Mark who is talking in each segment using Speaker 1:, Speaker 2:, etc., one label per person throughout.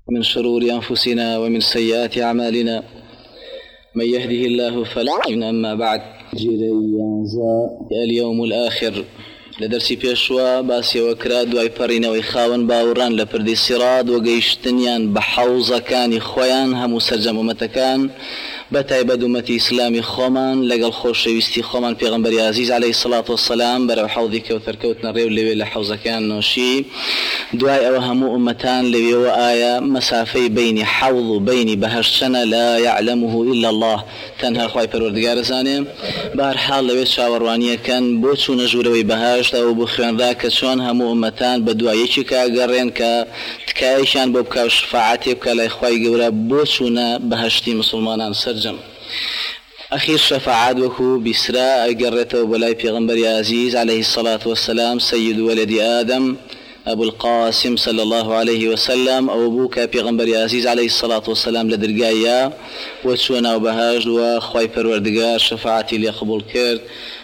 Speaker 1: من شرور أنفسنا ومن سيئات أعمالنا من يهده الله فلا مضل له. أما بعد، اليوم الآخر لدرسي بيشوا باسي وكراد ويبرين ويخاون باوران لپردي الصراط وقيشتنيان بحوزة كان خويان همو سرجم ومتكان بتايبد أمتي إسلامي خومان لقل خوش ويستي خومان پیغمبر عزيز عليه الصلاة والسلام برو حوضي كوثر كوتنا ريو اللي لحوزة كان نوشي دعاء وهمو أمتان لبي وآية مسافي بين حوض بين بهشتنا لا يعلمه إلا الله تنها خواهي پروردگار زاني بهر حال لبي شاوروانية كان بوچو نجوروي بهشت أو بخيان راك چون همو أمتان بدعايشي كاقرين كتكايشان بوبكا وشفاعتي بكا لا إخواهي قورا بوچونا بهشتي مسلمانان سرجم أخير شفاعات وكو بسراء قرته وبلاي پیغمبر عزيز عليه الصلاة والسلام سيد ولد آدم أبو القاسم صلى الله عليه وسلم أو أبوك پیغمبر عزيز عليه الصلاة والسلام لدرقايا وشونا وبهاج وخواي پروردگار شفاعتي ليقبول كرد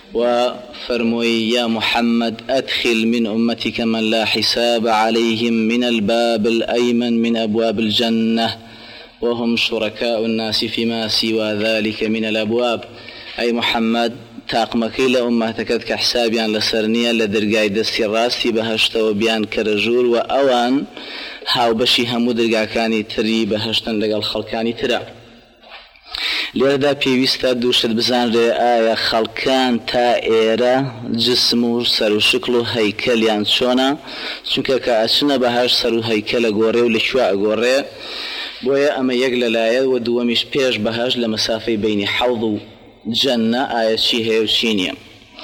Speaker 1: وفرموي يا محمد أدخل من أمتك من لا حساب عليهم من الباب الأيمن من أبواب الجنة وهم شركاء الناس فيما سوى ذلك من الأبواب. أي محمد تاقمكي لأمتك كحسابيان لسرنيا لدرقاي دستي راستي بهشت وبيان كرجور وأوان هاو بشي همو درقا كاني تري بهشتن لقال خلقاني ترى لێرەدا پێویستە دووشت بزانرێ ئایا خەڵکان تا ئێرە جسم و سەر و شکل و هەیکەلیان چۆنە، چونکە کە ئەچنە بەهەشت سەر و هەیکەلە گۆڕێ و لەکوێ ئەگۆڕێ. بۆیە ئەمە یەک لەلایە و دووەمیش پێش بەهەشت لە مەسافەی بینی حەوض و جەنە ئایا چی هەیە و چی نییە.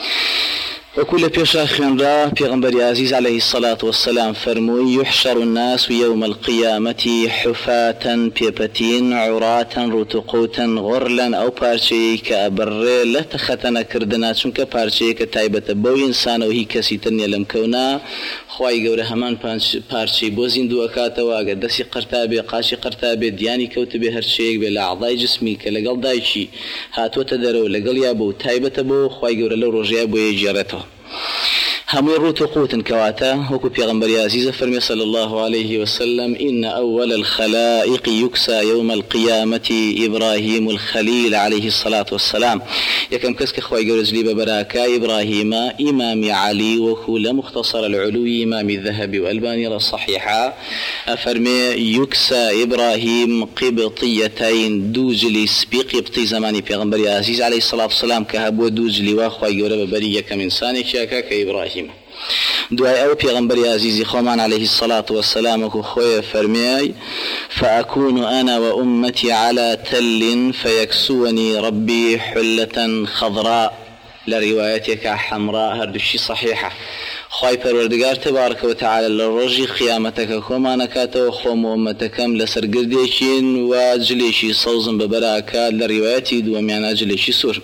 Speaker 1: وكل بيشا خنرا پیغمبر عزيز عليه الصلاة والسلام فرموي يحشر الناس يوم القيامة حفاة بيبتين عراة رتقوتا غرلا أو بارشي كأبر لا تختنا كردنا چونك بارشي كتايبة بو إنسان وهي كسي تنيا لم كونا خواهي قوري همان بارشي بوزين دو أكاتا واقع دسي قرتابي قاشي قرتابي دياني كوتبي هرشيك بلا أعضاء جسمي كالقل دايشي هاتو تدرو لقل يابو تايبة بو خواهي قوري لو رجيا بو يجارته هم يروت قوت كواتا وكو پیغمبر عزيز فرمي صلى الله عليه وسلم إن أول الخلائق يكسى يوم القيامة إبراهيم الخليل عليه الصلاة والسلام. يكم كسك خواهي قرزلي ببراكا إبراهيم إمام علي وكو لمختصر العلو إمام الذهب والباني للصحيحة أفرمي يكسى إبراهيم قبطيتين دوجلي سبي قبطي زماني پیغمبر عزيز عليه الصلاة والسلام كهبو دوجلي وخواهي قرب بريا كمنساني شاكا كإبراهيم. دعاء أو پیغمبر عزيزي خومان عليه الصلاة والسلام وكو خوية فرمي فأكون أنا وأمتي على تل فيكسوني ربي حلة خضراء لروايتك حمراء هردشي صحيحة. خواهي پروردگار تبارك وتعالى للرجي قيامتك خومانكات وخوم أمتكم لسر قرديشين وجليشي صوزن ببراكات لروايتي دواميانا جليشي سور.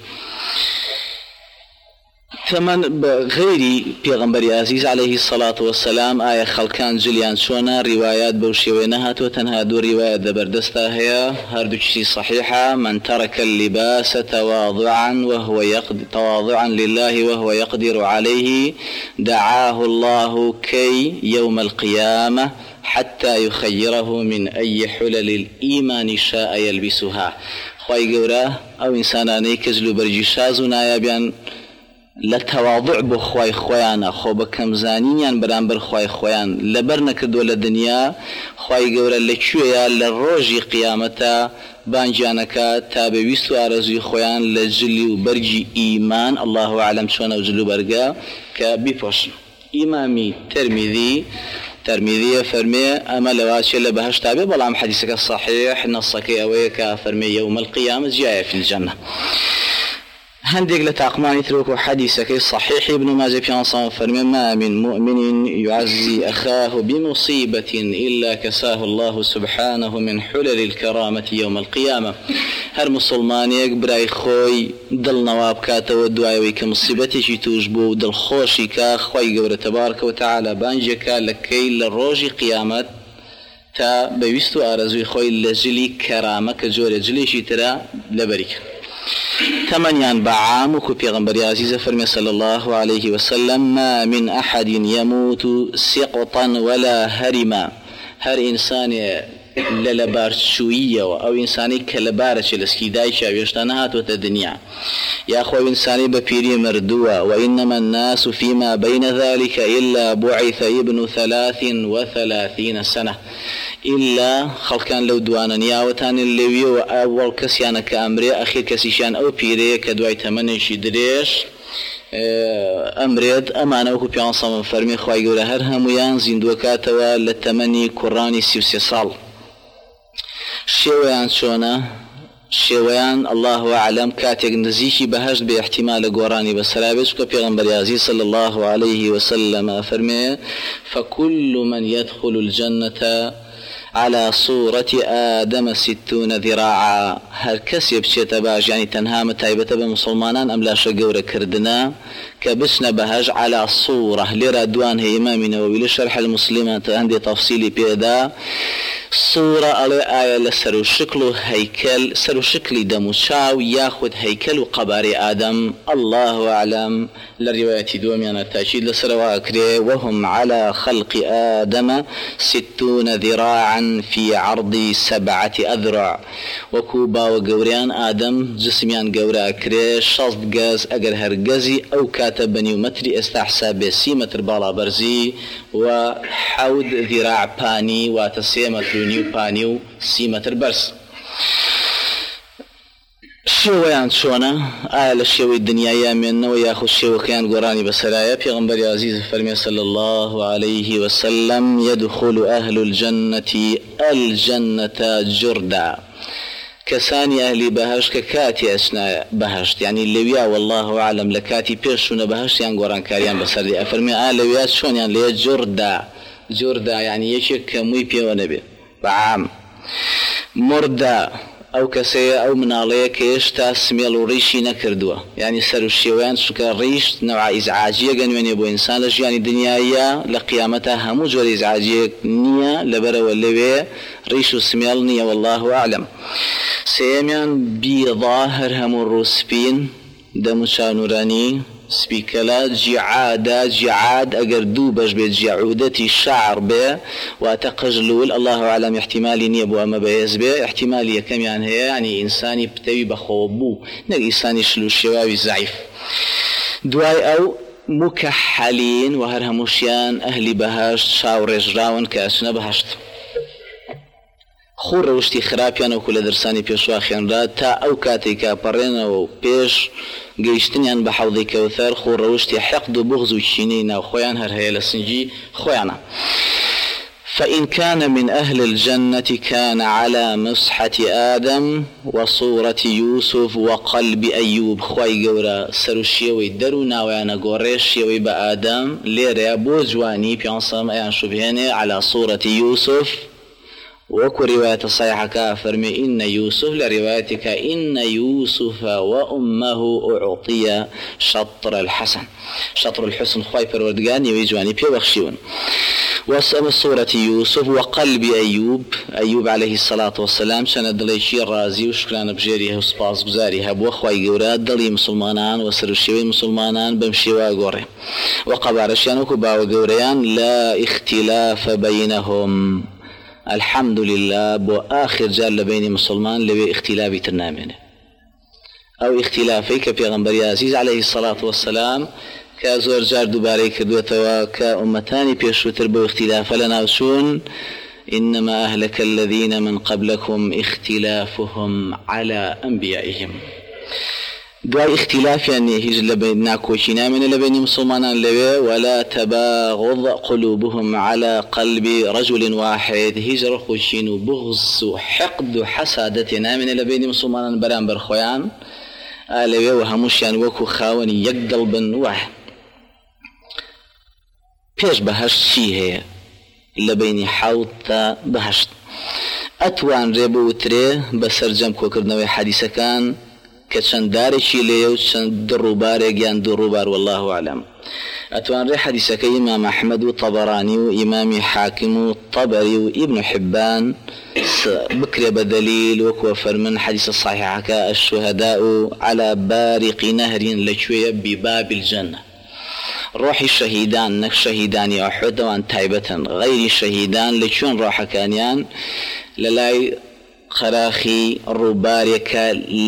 Speaker 1: ثمن بغيري پیغمبر عزيز عليه الصلاة والسلام آية خلقان جليان شونا روايات بوشيوينها وتنها دو روايات دبردستا هي هردوشي صحيحة من ترك اللباس تواضعا لله وهو يقدر عليه دعاه الله كي يوم القيامة حتى يخيره من أي حلل الإيمان شاء يلبسها. خواهي قورا أو إنساناني كزلو برجي شازو نايابيان لتواضع بخواي خويانا خو بكم زانيان برانبر خواي خويان لبر نكردو لدنيا خواي قورا لكويا للروجي قيامتا بانجانكا تابي ويستو عرزوي خويان لجلي وبرجي إيمان الله أعلم شوانا وجلو برقا كبيبوش. إمامي ترمذي فرمي أما لواشي لبهش تابي بلعم حديثك الصحيح نصكي أويك فرمي يوم القيامة جاية في الجنة. هندق لتعقماني تروك حديثك صحيح ابن ماجه بيانصان فرمي ما من مؤمن يعزي أخاه بمصيبة إلا كساه الله سبحانه من حلل الكرامة يوم القيامة. هر مسلمانيك براي خوي دل نواب كاتا ودعاوي كمصيبتي توجبو دل خوشي كا خوي قبر تبارك وتعالى بانجكا لكي للروج قيامة تا بيستو آرزوي خوي لجلي كرامة كجور جليشي ترى لبريك. ثمانيان بعام وكو پیغمبر عزيز فرمي صلى الله عليه وسلم ما من أحد يموت سقطا ولا هرما. هر إنسان للبارشوية أو إنساني كالبارش الاسكيدايشة ويشتنهات وتدنيا يا أخوة إنساني ببيري مردوة وإنما الناس فيما بين ذلك إلا بعث ابن 33 سنة إلا خلقان لو دوانا نياوتان اللي وأول كسيانا كأمري أخير كسيشان أو بيري كدواي تمنشي دريش أمريد أمانة وكو بيانصا من فرمي خواهي قولا هر هميان زندوكاتوا للتمني كوراني 33 سال شويان شونا شويان الله أعلم كاتيك نزيشي بهجد باحتمال قراني بسرابش كبيغنبر عزيز صلى الله عليه وسلم فرمي فكل من يدخل الجنة على صورة آدم 60 ذراعا هر كسي بشيت باش يعني تنها متايبة بمسلمانان أم لا شقورة كردنا كبسنا بهج على صورة لردوان هي إمام نووي لشرح المسلمات عندي تفصيلي بيدا صورة على آية لسرو شكل هيكل سرو شكل دمشاو ياخذ هيكل وقبار آدم الله أعلم للرواية دوميانا التأشيد لسروا أكري وهم على خلق آدم 60 ذراعا في عرض 7 أذرع وكوبا وقوريان آدم جسميان قورا أكري شصد قاز أقر هرقزي أو كاتب بنيومتري استحساب 6 متر بالا برزي وحود ذراع باني وتسيمة نيو بانيو 6 متر برس شويان شونا آية للشوي الدنيا من وياخذ شوي كان قراني بسرايا بيغنبر عزيز فرمي صلى الله عليه وسلم يدخل أهل الجنة جردا كساني أهلي بهشت ككاتي أسنا بهشت يعني اللويا والله أعلم لكاتي بيرشون بهشت يعني قران كاريان بسردي أفرمي اللويات شون يعني ليه جردا يعني يشك كموي بيونبي بعام مردا أو كسية أو منالية كيشتا سميل وريشي نكردوا يعني سرو الشيوان شكا ريش نوع إزعاجية قنوين يبو إنسان لجياني دنيايا لقيامتها همو جور إزعاجية نية لبرا واللبي ريش سميل نية والله أعلم سيميان بظاهر همو الروسبين دمشا نوراني سبيكلا جعاد اگر دو باش بيت جعودتي الشعر به واتقجلول الله اعلم احتمالي نيبو اما بيز به احتمالي كم يعني هي يعني انساني بتوي بخوبو نك انساني شلو الشواوي ضعيف دواي او مكحلين وهرهموشيان اهلي بهاشت شاورج راون كاسنا بهاشت خور روشتي خرابيان وكل درساني بيشوا خيان تا او كاتيكا برينا وبيش قيشتنيان بحوضي كوثر خور روشتي حقد وبغض وشينين وخويان هرهي لسنجي خويانا فإن كان من أهل الجنة كان على مصحة آدم وصورة يوسف وقلب أيوب خوي قورا سروشيوي درونا ويانا قوريشيوي بآدم ليريا بوجواني بيانصام ايان شبهيني على صورة يوسف وكو رواية صحيحة كافرمي إن يوسف لروايتك إن يوسف وأمه أعطي شطر الحسن خواي پروردگان يويجواني بيوخشيون واسم صورة يوسف وقلب أيوب عليه الصلاة والسلام شان دليشي الرازي وشكران بجيريه وسباس بزاريها بوخواي قورات دلي مسلمانان وسرشيوي مسلمانان بمشيوا قوري وقبارشيان وكباو قوريان لا اختلاف بينهم الحمد لله بو آخر جال بين مسلمان لبي اختلافي ترنامين أو اختلافي كبيغنبري عزيز عليه الصلاة والسلام كزور جار دوباري كدوتوا كأمتاني بيشوتر بو اختلاف لنا وشون إنما أهلك الذين من قبلكم اختلافهم على أنبيائهم دواء اختلاف يعني هيج لبين ناكوشينا من لبين مسلمان لبي ولا تباغض قلوبهم على قلب رجل واحد هيج رخوشين بغض وحقد وحسادتنا من لبين مسلمان بران برخويان لبي وهموشيان وكو خاوني يقلبا واحد بيش بهشت شي هي لبين حوطة بهشت أتوان ريبو وتري بسرجم كوكرنوي حديثة كان كشنداري شيلي وشند دروبار جان دروبار والله أعلم أتوان ري حديثك إمام أحمد والطبراني وإمام حاكم والطبري وابن حبان بكر بدليل وكو فرمن حديث الصحيح الشهداء على بارق نهر لشوية بباب الجنة ڕۆحی شەهیدان نەک شەهیدانی ئوحودەوان تایبەتن غەیری شەهیدان لە چۆن ڕۆحەکانیان لە لای خراخی ڕووبارێکە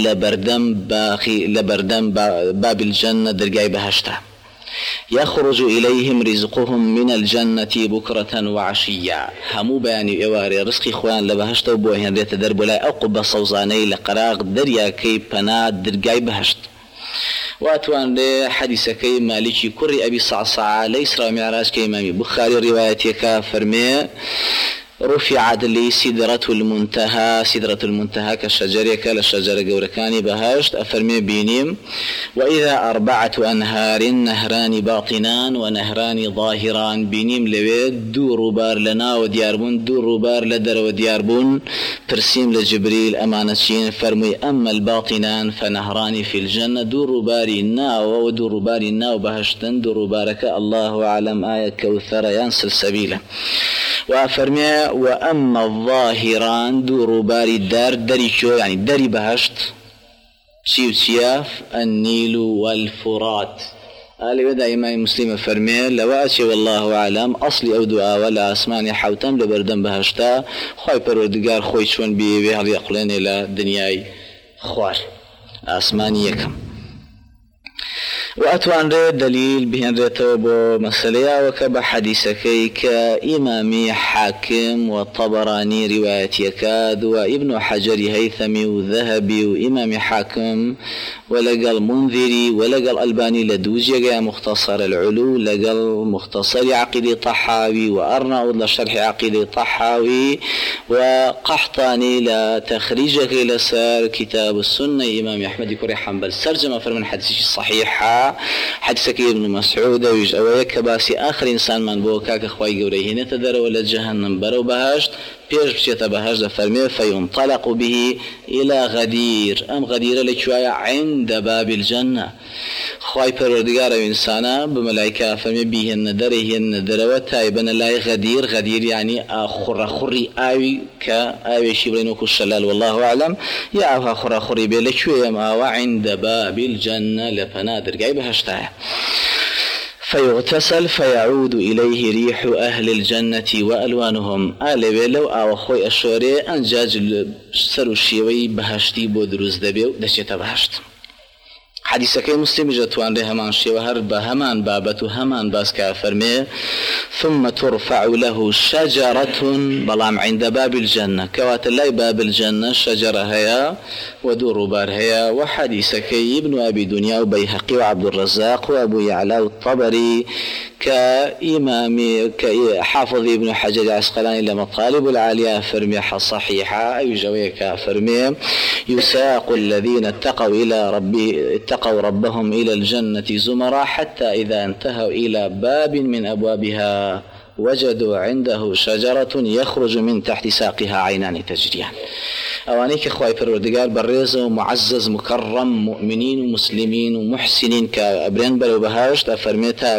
Speaker 1: لە بەردەم باب الجنة دەرگای بەهەشتە يخرج إليهم رزقهم من الجنة بكرة وعشيا همو بياني إواري رزقي خوان لبهشت وبوهن ريت درب ولا أقب صوزاني لقراق دريا كي بناد درقاي بهشت واتوان لي حديثكي مالكي كري أبي صعصع ليس را معراج كي إمامي بخاري روايتك فرمي رفعت لي سدرة المنتهى كالشجرة للشجرة قوركاني بهشت أفرمي بينيم وإذا 4 أنهار نهران باطنان ونهران ظاهران بينيم لويد دو روبار لنا ودياربون دو روبار لدر ودياربون ترسيم لجبريل أمانتين فرمي أما الباطنان فنهران في الجنة دو روباري الناو ودو روباري الناو بهشتن دو روبارك الله أعلم آية كوثر ينسل سبيله وأفرمي وأما الظاهران دو روباري الدار دري شو يعني دري بهشت سياف النيل والفرات قال بدا إمام مسلم فرمي لواتي والله أعلم أصلي أو دعاء ولا أسماني حوتم لبردن بهشتا خوي پروردگار خوي شون بيه هل يقلين إلى دنياي خوار أسماني يكم وأتوان ريد دليل بهن ريتوبو مسألة وكب حديثكي كإمامي حاكم والطبراني رواية يكاد وابن حجر هيثمي وذهبي وإمامي حاكم ولقى المنذري ولقى الألباني لدوجي مختصر العلو لقى مختصر عقيدة طحاوي وأرناؤوط لشرح عقيدة طحاوي وقحطاني لتخريجك لسار كتاب السنة إمام أحمد كري حنبل سرجم فرمن حديث صحيحة حديثك ابن مسعود ويك باسي آخر إنسان من بوكاك أخوي قوريه نتدر ولا جهنم برو بهشت بيش بشيت بهشت فرمي فينطلق به إلى غدير أم غدير لشوية عند باب الجنة خواي پروردگار إنسانا بملائكة فرمي بيهن دره وتايبن لا غدير يعني خري آوي كآوي شبرين وكو الشلال والله أعلم يا أفا خري بلشوية ما وعند باب الجنة لفنادر قاي بهشتاه فيغتسل فيعود إليه ريح أهل الجنة وألوانهم آل لو أو خوي الشوري أنجاج سر الشيوي بهشتي بودروز دبيو دشيت بهشت حديثك مسلم جتوان له همان شيء وهرب همان بابته همان باس كافرمي ثم ترفع له شجرة بلام عند باب الجنة كوات الله باب الجنة شجرة هيا ودور بار هيا وحديثك ابن أبي دنيا وبيهقي وعبد الرزاق وأبو يعلى الطبري كإمام كحافظ ابن حجر العسقلاني لمطالب العالية فرمي صحيحة أي جويك فرمي يساق الذين اتقوا ربهم إلى الجنة زمرا حتى إذا انتهوا إلى باب من أبوابها وجدوا عنده شجرة يخرج من تحت ساقها عينان تجريان أوانيك أخوي پروردگار بريز ومعزز مكرم مؤمنين ومسلمين ومحسنين كأبرين بلو بهاشت أفرميتها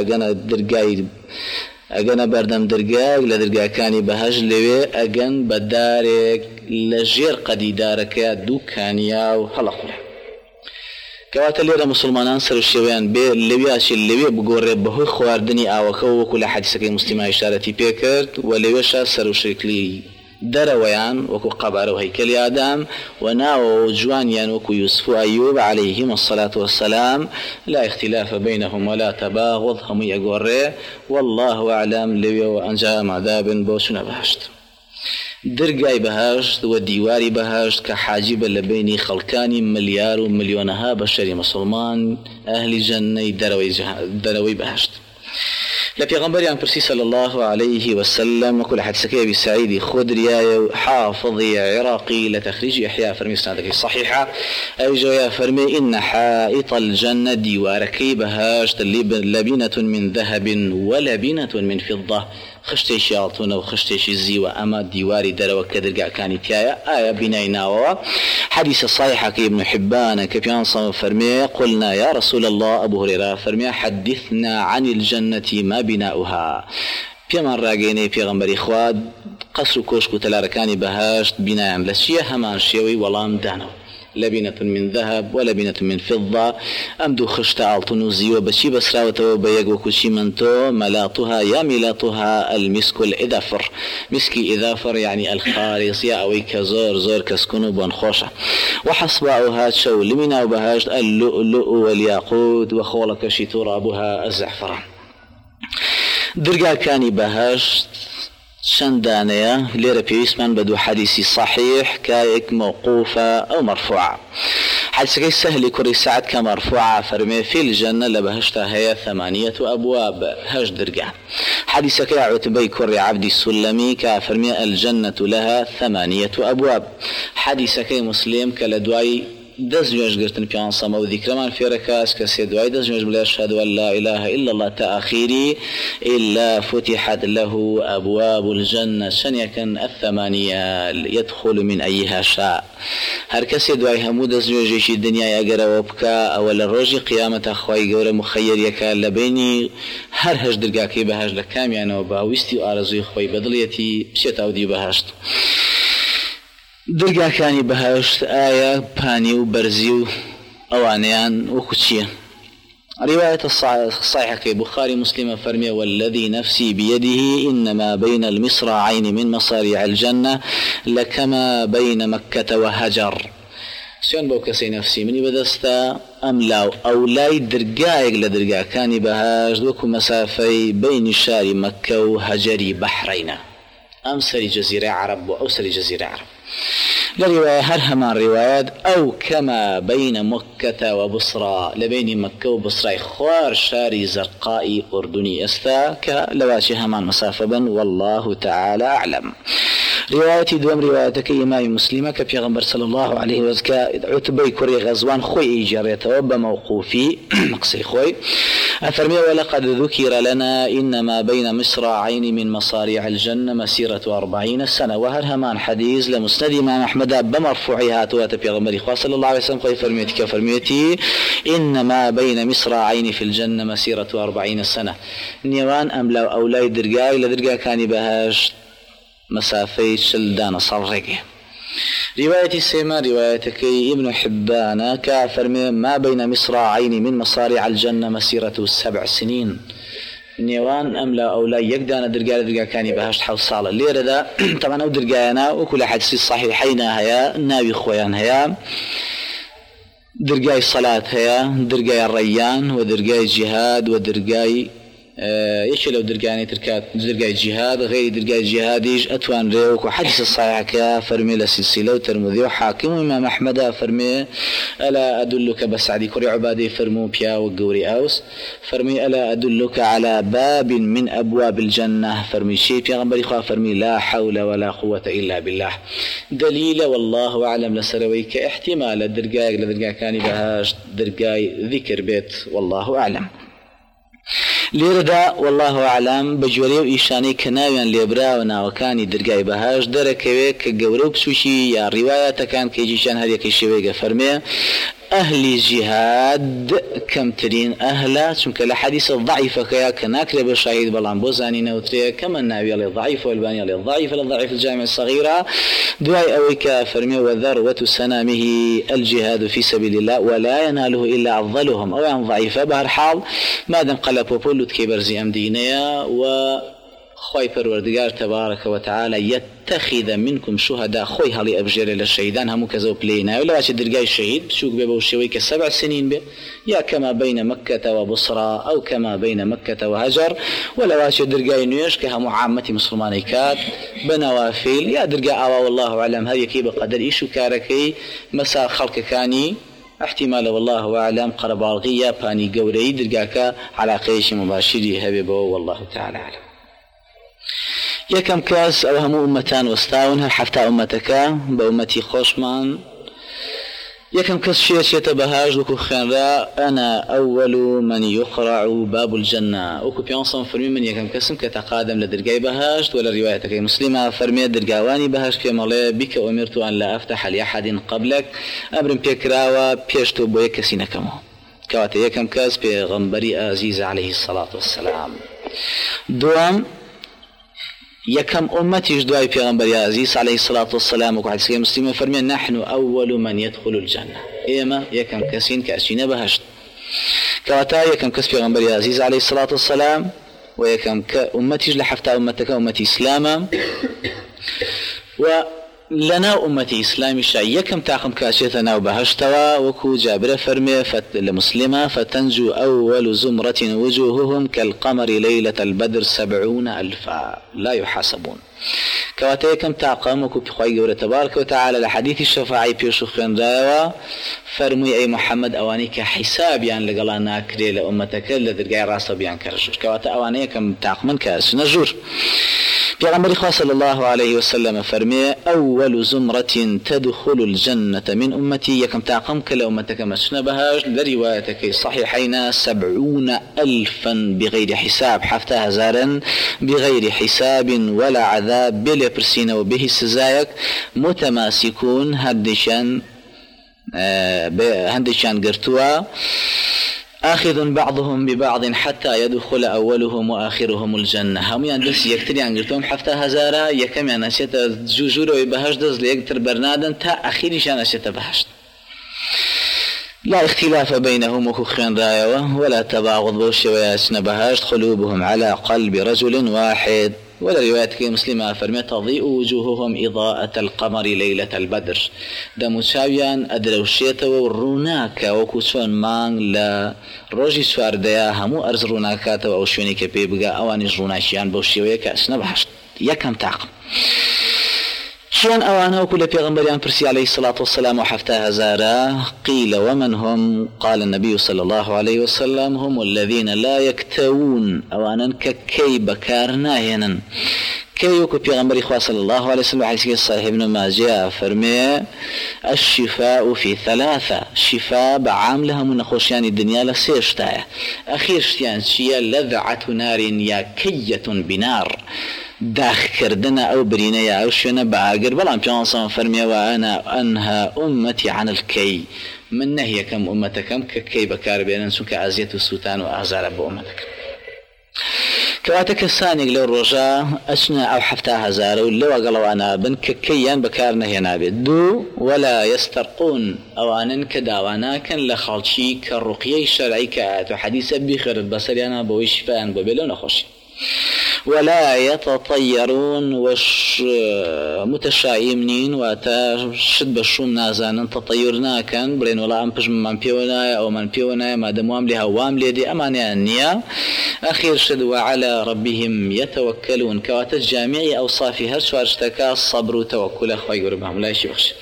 Speaker 1: أجن بردم درجاج لدرجاكاني بهاج لوي أجن بدارك لجير قديدارك دوكانيا وهلقوا كوات اللي مسلمان سر الشيوان بي اللوياش اللوي بقول بهوي خواردني أوكو وكل حديثك المسلمة إشارتي بيكرت ولويش سر الشركلي درويان وكو قبر وهيكل آدم وناو جوانيان وكو يوسف أيوب عليهم الصلاة والسلام لا اختلاف بينهم ولا تباغض هم يقول والله أعلم لوي وأنجام عذاب بوسنا بهشت درقاي بهشت وديواري بهشت كحاجب لبيني خلقاني مليار ومليونها بشري مسلمان أهل جنة دروي بهشت لبيغمبري عن برسي صلى الله عليه وسلم وكل حديثك أبي سعيد خدري حافظي عراقي لتخريج إحياء فرمي سنادك الصحيحة أيجو يا فرمي إن حائط الجنة ديواركي بهاشت لبنة من ذهب ولبنة من فضة خشتيش يالتون وخشتيش الزيوة أما ديواري دروا كدرقا كانت آية بنايناوا حديث الصحيحة كي ابن حبان كبيان صلى فرمي قلنا يا رسول الله أبو هريرة فرمي حدثنا عن الجنة ما بناؤها بيمان راقيني بيغمبر إخواد قصر كوشكو تلاركاني بهاشت بنايم لسيه همان شيوي والام دانو لبنة من ذهب ولبنة من فضة أمدو خشت ألطن زيو بشي بسراوته بيق وكشي منتو ملاطها يا ملاطها المسك الإذافر مسكي إذافر يعني الخالص يا أوي كزور زور كسكنو بنخوشة وحصباؤها شو لمنا وبهاجت اللؤلؤ والياقوت وخولك شي ترابها الزعفران درقا كاني بهاجت شندانية ليرة بيسمان بدو حديثي صحيح كايك موقوفة أو مرفوعة حديثي سهل كوري ساعد كمرفوعة فرمي في الجنة لبهشتها هي 8 أبواب هاش درقا حديثك يا عتبي كوري عبدي السلمي كفرمي الجنة لها 8 أبواب حديثك مسلم كالدواي دزجوج قرتن بيان صما وذكرمان في ركاس كسيد وايد دزجوج بلا أشهد أن لا إله إلا الله تأخيري إلا فتحت له أبواب الجنة شنيكن 8 يدخل من أيها شاء هر كسيد واي همو دزجوجيش الدنيا يقرأ وبكا أول الرجي قيامة أخوي قورة مخير يكا لبيني هر هج درقاكي بهاج لكام يعني وباويستي وآرزوي خوي بدليتي بشيت أودي بهاجت درقا كاني بهاشت آية باني وبرزي أوانيان وكتشيا رواية الصحيحة كي بخاري مسلم فرمي والذي نفسي بيده إنما بين المصراعين من مصاريع الجنة لكما بين مكة وهجر سيون بوكسي نفسي مني بدستا أملاو أو لاي درقايق لدرقا كاني بهاش دوكو مسافي بين شاري مكة وهجري بحرين أمسري جزيرة عرب وأوسري جزيرة عرب لرواية هرهمان روايات أو كما بين مكة وبصرى لبين مكة وبصرى خوار شاري زرقاء أردني استاك لواشي همان مسافة والله تعالى أعلم روايتي دوم روايتك إمام مسلمة كبيغمبر صلى الله عليه وسلم عتبي كوري غزوان خوي جاريته وبموقوفي مقصي خوي أفرمي ولقد ذكر لنا إنما بين مصراعين من مصاريع الجنة مسيرة 40 سنة وهرهمان حديث لمسند إمام أحمد بمرفوعها وتبيغمبر صلى الله عليه وسلم خوي فرميتي إنما بين مصراعين في الجنة مسيرة 40 سنة نيوان أملا أولاي درقاي لدرقا كان بهاش مسافي شلدان صرقه رواية السيما روايتك ابن حبان كافرمي ما بين مصراعين من مصاريع الجنة مسيرة 7 سنين نيوان أملا أولاي يقدان درقا كان بهاش حول صالة ليرة دا طبعا أو درقانا وكل حدث الصحيحين هيا ناوي خويان هيا درقاي الصلاة هيا درقاي الريان ودرقاي الجهاد ودرقاي ايش لو درقاني تركات درقاي الجهاد غير درقاي الجهاد يج اتوان ريوك وحديث الصحيح كفرمي لسلسله وترمذي وحاكم وامام احمد فرمي الا ادلك بسعدي كوري عبادي فرمو بيا وقوري اوس فرمي الا ادلك على باب من ابواب الجنه فرمي شيء بيغمبري خا فرمي لا حول ولا قوه الا بالله دليل والله اعلم لسرويك احتمال الدرقاي لدرقاي كان بهاش درقاي ذكر بيت والله اعلم ليردا والله أعلم بجوري وإيشاني كناويان ليبراونا وكاني درقاي بهاش دركويك قورو بسوشي يا رواية كان كيجيشان هذيك الشويقة فرمي أهل الجهاد كم ترين أهلا شمك الحديث الضعيف كيا كناكل بالشهيد بلان بوزاني نوتري كما النبي الضعيف والباني الضعيف الضعيف الجامع الصغيرة دعاء أويك فرمي وذروة سنامه الجهاد في سبيل الله ولا يناله إلا أفضلهم أو عن ضعيفة بهالحال ما دام قلب بولو تكبرزي أم دينيا و خوي پروردگار تبارك وتعالى يتخذ منكم شهداء خوي هلي أبجر للشهيدان همو كذو بلينا ولا واش درقاي الشهيد بسوق بوشويك 7 سنين به يا كما بين مكة وبصرى أو كما بين مكة وهجر ولا واش درقاي نيوش كهمو عامة مسلمانيكات بنوافل يا درقاء أوا والله أعلم هذه كي بقدر إيشو كاركي مسا خلق كاني احتمال والله أعلم قرب الغية باني قوري درقاك على قيش مباشري هببه والله تعالى أعلم يكم كاس أو هم أمتان وستاونها حفتى أمتك بأمتي خوشمان يكم كاس شيء بهاج وكو خيرا أنا أول من يقرع باب الجنة وكو بيانصم فرمي من يكم كاسم كتقادم لدرقاي بهاج ولا روايتك مسلمة فرمي درقاواني بهاج في مالي بك أمرت أن لا أفتح لأحد قبلك أمر بيكراوا بيشتو بويك سينكمو كواتي يكم كاس بغنبري عزيز عليه الصلاة والسلام دوام يكم أمتي جدواي پیغمبر عزيز عليه الصلاة والسلام وحديث مسلم فرمي نحن أول من يدخل الجنة إيما يكم كسين كأسين بهشت كواتا يكم كس پیغمبر عزيز عليه الصلاة والسلام ويكم كأمتي لحفتا أمتك أمتي إسلاما ولنا أمتي إسلامي شاي يكم تاقم كاشيتنا وبهشتوا وكو جابر فرمي لمسلمة فتنجو أول زمرة وجوههم كالقمر ليلة البدر 70,000 لا يحاسبون كواتا يكم تاقم وكو بخواي قولة تبارك وتعالى لحديث الشفاعي بيشو خيان رايوا فرمي أي محمد أواني كحساب يعني لقلا ناكري لأمتك لذرقاي راسا بيان كرجور كواتا أواني يكم تاقمن كاس نجور پیغمبر خدا صلى الله عليه وسلم فرمي أول زمرة تدخل الجنة من أمتي يكم تاقم كلا أمتك مسنبهاش لروايتك صحيحين 70,000 بغير حساب حفتها زارا بغير حساب ولا عذاب بلا برسين وبه السزايك متماسكون هندشان قرتوا آخذ بعضهم ببعض حتى يدخل أولهم وآخرهم الجنة هم يندس يكتري عن قرتهم حفتى هزارة يكم يعني نسيت جوجور ويبهشت دز ليكتر برنادا تا أخير شان نسيت بهشت لا اختلاف بينهم وكخين رايوة ولا تباغض بوش وياسن بهشت قلوبهم على قلب رجل واحد ولا رواية مسلمة فرمي تضيء وجوههم إضاءة القمر ليلة البدر دموشاويان أدروشيت وروناك وكسون مان لا روجي سوار ديا همو أرز روناكات وأوشوني كبيبقى أوانيج روناشيان بوشيوية كأسنا بحشت يكم تعقم شان أوانا وكل پیغمبريان برسي عليه الصلاة والسلام وحفتها زارا قيل ومن هم قال النبي صلى الله عليه وسلم هم الذين لا يكتوون أوانا ككي بكارناهنا كيوكو پیغمبر إخوة صلى الله عليه وسلم حديث الصحيح ابن ماجه فرمي الشفاء في 3 شفاء بعاملها من خوشيان الدنيا لسيشتايا أخير شتيان شيا لذعة نار يا كية بنار داخ كردنا أو برينا أو شنا بعاقر بلان بيانصان فرمي وأنا أنهى أمتي عن الكي من نهي كم أمتكم ككي بكار بين سوك عزية السلطان وأعزال بأمتك كواتك الثاني لو الرجاء أسنا أو حفتها هزار لو قالوا أنا بن ككيان بكار نهي نابد دو ولا يسترقون أو أنا كداوانا كان لخالشي كالرقية الشرعي كآت وحديث بخير البصري أنا بويش فان ببلون أخوشي ولا يتطيرون وش متشائمين وتشد بشوم نازان تطيرنا كان برين ولا أمبج من بيونايا أو من بيونايا ما دموام لها واملي دي أمانيا النية أخير شد وعلى ربهم يتوكلون كوات الجامعي أوصافي هرشوار اشتكى الصبر وتوكل أخوي قربهم لا يشي بخش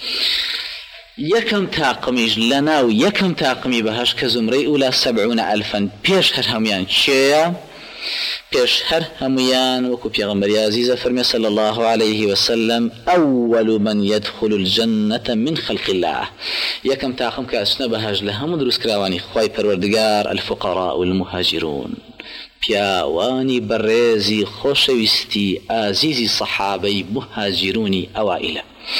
Speaker 1: يكم تاقمي لنا ويكم تاقمي بهاش كزمري أولى 70,000 بيش هرهميان شيا بيش هرهميان وكو پیغمبر عزيز فرمي صلى الله عليه وسلم أول من يدخل الجنة من خلق الله يكم تاقم كأسنا بهاج لهم دروس كراواني خواي پروردگار الفقراء والمهاجرون بياواني بريزي خوشويستي عزيزي صحابي مهاجروني أوائل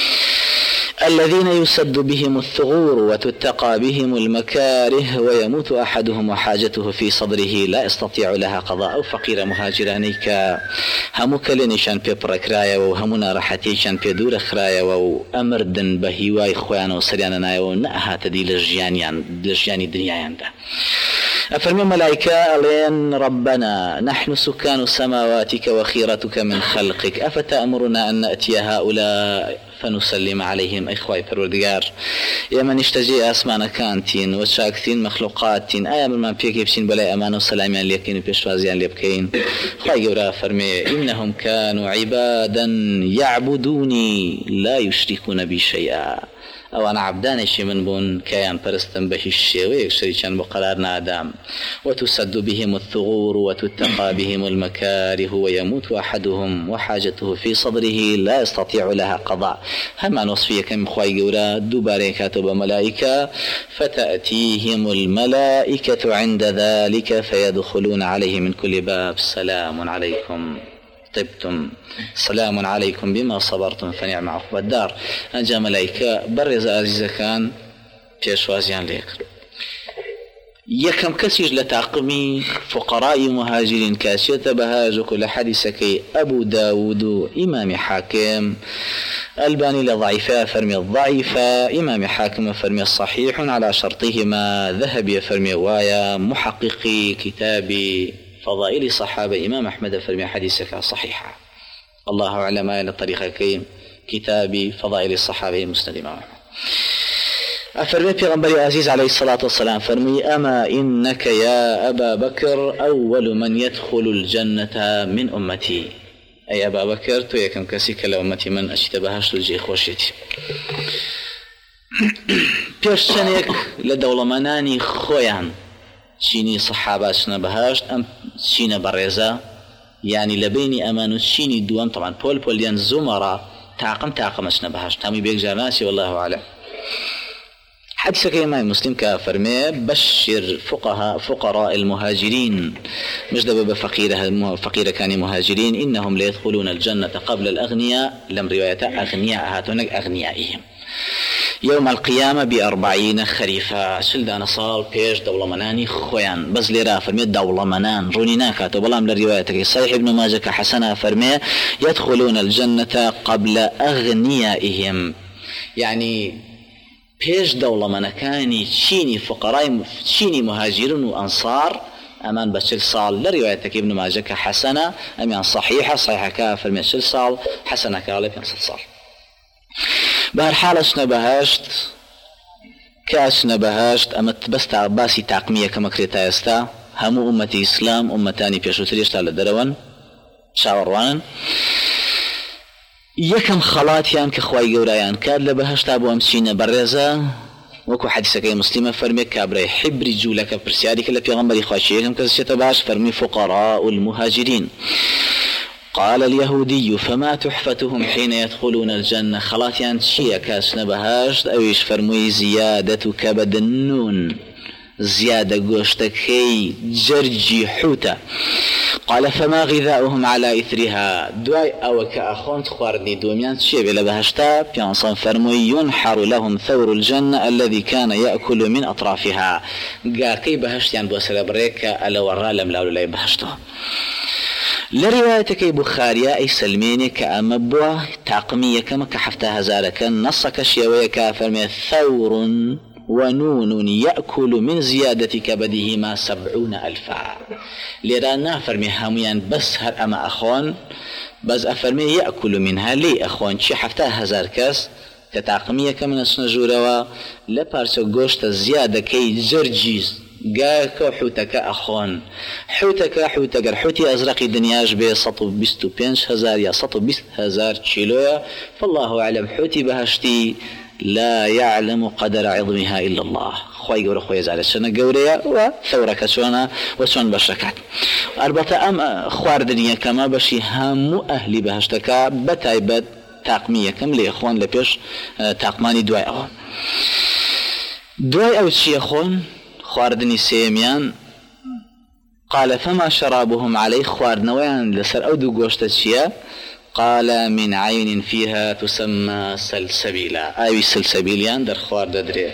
Speaker 1: الذين يسد بهم الثغور وتتقى بهم المكاره ويموت أحدهم وحاجته في صدره لا يستطيع لها قضاء أو فقير مهاجرانيك همو كلنشان بيبرك رايا وهمنا راحتيشان بيدور خرايا وأمردن بهيواي خويانا وسريانا ونأها تدي لجياني دنيا ينده أفرمي ملائكة ألين ربنا نحن سكان السماواتك وخيرتك من خلقك أفتأمرنا أن نأتي هؤلاء فنسلم عليهم إخوائي پروردگار يا من اشتجي أسمان كانتين وشاكتين مخلوقاتين آيا من بيك يبشين بلاي أمان وسلاميان ليكين وبيشوازيان ليبكين خواهي قورا فرمي إنهم كانوا عبادا يعبدوني لا يشركون بي شيئا أو أنا عبدانشي من بون كيان پرستن به الشيويك شريكان بقرار نادام وتسد بهم الثغور وتتقى بهم المكاره ويموت أحدهم وحاجته في صدره لا يستطيع لها قضاء هما نصفية كم خواهي قورا دوباري كاتب ملائكة فتأتيهم الملائكة عند ذلك فيدخلون عليه من كل باب سلام عليكم طبتم سلام عليكم بما صبرتم فنعم عقبى الدار أنجا ملائكة برز عزيزة كان بيشوازيان ليك يكم كسيج لتعقمي فقراء مهاجرين كاسية بهاجك لحديثك أبو داود إمام حاكم الباني لضعيفة فرمي الضعيفة إمام حاكم فرمي الصحيح على شرطهما ذهبي فرمي وايا محققي كتاب فضائل صحابة إمام أحمد فرمي حديثك صحيحة الله أعلم إلى طريقك كتاب فضائل الصحابة مسند إمام أحمد أفرمي پیغمبر عزيز عليه الصلاة والسلام فرمي أما إنك يا أبا بكر أول من يدخل الجنة من أمتي أي أبا بكر تو يكم كسيك لأمتي من أشتبهاش لجي خوشيتي بيرشنك لدولماناني خويان شيني صحاباتنا بهاش أم شيني بريزا يعني لبيني أمانو شيني دوام طبعا بول ديان زمرة تعقم أشنا بهاش تامي بيك جاناسي والله أعلم حديثك إمام مسلم كفرمي بشر فقراء المهاجرين مش دبب فقيرة كان مهاجرين إنهم ليدخلون الجنة قبل الأغنياء لم رواية أغنياء هاتونك أغنيائهم يوم القيامة ب40 خريفة سلدان صال بيش دولماناني خويان بز ليرا فرمي دولمانان رونينا كاتو بلام لروايتك صحيح ابن ماجه كحسنة فرمي يدخلون الجنة قبل أغنيائهم يعني بيش دولمانكاني شيني فقراء شيني مهاجرون وأنصار أمان بشل صال لروايتك ابن ماجه كحسنة أمان صحيحة كافر من شل صال حسنة كالب ينصل صال بهالحالة شنبهاشت أما بس باسي تعقمية كما كريتا يستا همو أمتي إسلام أمتاني بيشو تريشتا لدروان شاوروان يكم خلاتيان كخواي قورايان كاد لبهاشتا بو أمسينا برزا وكو حديثك يا مسلمة فرمي كابري حبري جولك برسيارك اللي بيغمبري خواشيكم كذا باش فرمي فقراء المهاجرين قال اليهودي فما تحفتهم حين يدخلون الجنة خلاتيان شيا كاس نبهاش أويش فرمي زيادة كبد النون زيادة قوشتكي جرجي حوتة قال فما غذاؤهم على إثرها دواي أو كأخون تخواردني دوميان شيء بلا بهشتا بيانصان فرمي ينحر لهم ثور الجنة الذي كان يأكل من أطرافها قاكي بهشتيان بوسر بريكا ألا ورالم لاولو لاي بهشتو لروايتك بخاريا أي سلميني كأمبوا تعقمية كما كحفتها زالك نصك شيوية كافرمي ثور ونون يأكل من زيادة كبدهما 70,000 لرانا فرمي هميان بس هر أما أخوان بس أفرمي يأكل منها لي أخوان شي حفتها زال كاس كتعقمية كما نسنجوروا لبارسو قوشت زيادة كي جرجيز قاك حوتك أخوان حوتك حوتي أزرقي دنياش بي 125,000 يا 120,000 كيلو فالله أعلم حوتي بهشتي لا يعلم قدر عظمها إلا الله خوي قورا خوي زالة سنة قوريا وثورك سونا وسون بشكات أربطة أم خوار دنيا كما بشي هم أهلي بهشتك بتايبت تاقمية كم لي أخوان لبيش تاقماني دواي أو شي أخوان خواردني سيميان قال فما شرابهم عليه خواردنويان لسر أو دو قوشت الشيا قال من عين فيها تسمى سلسبيلا أي سلسبيليان در خوارد دري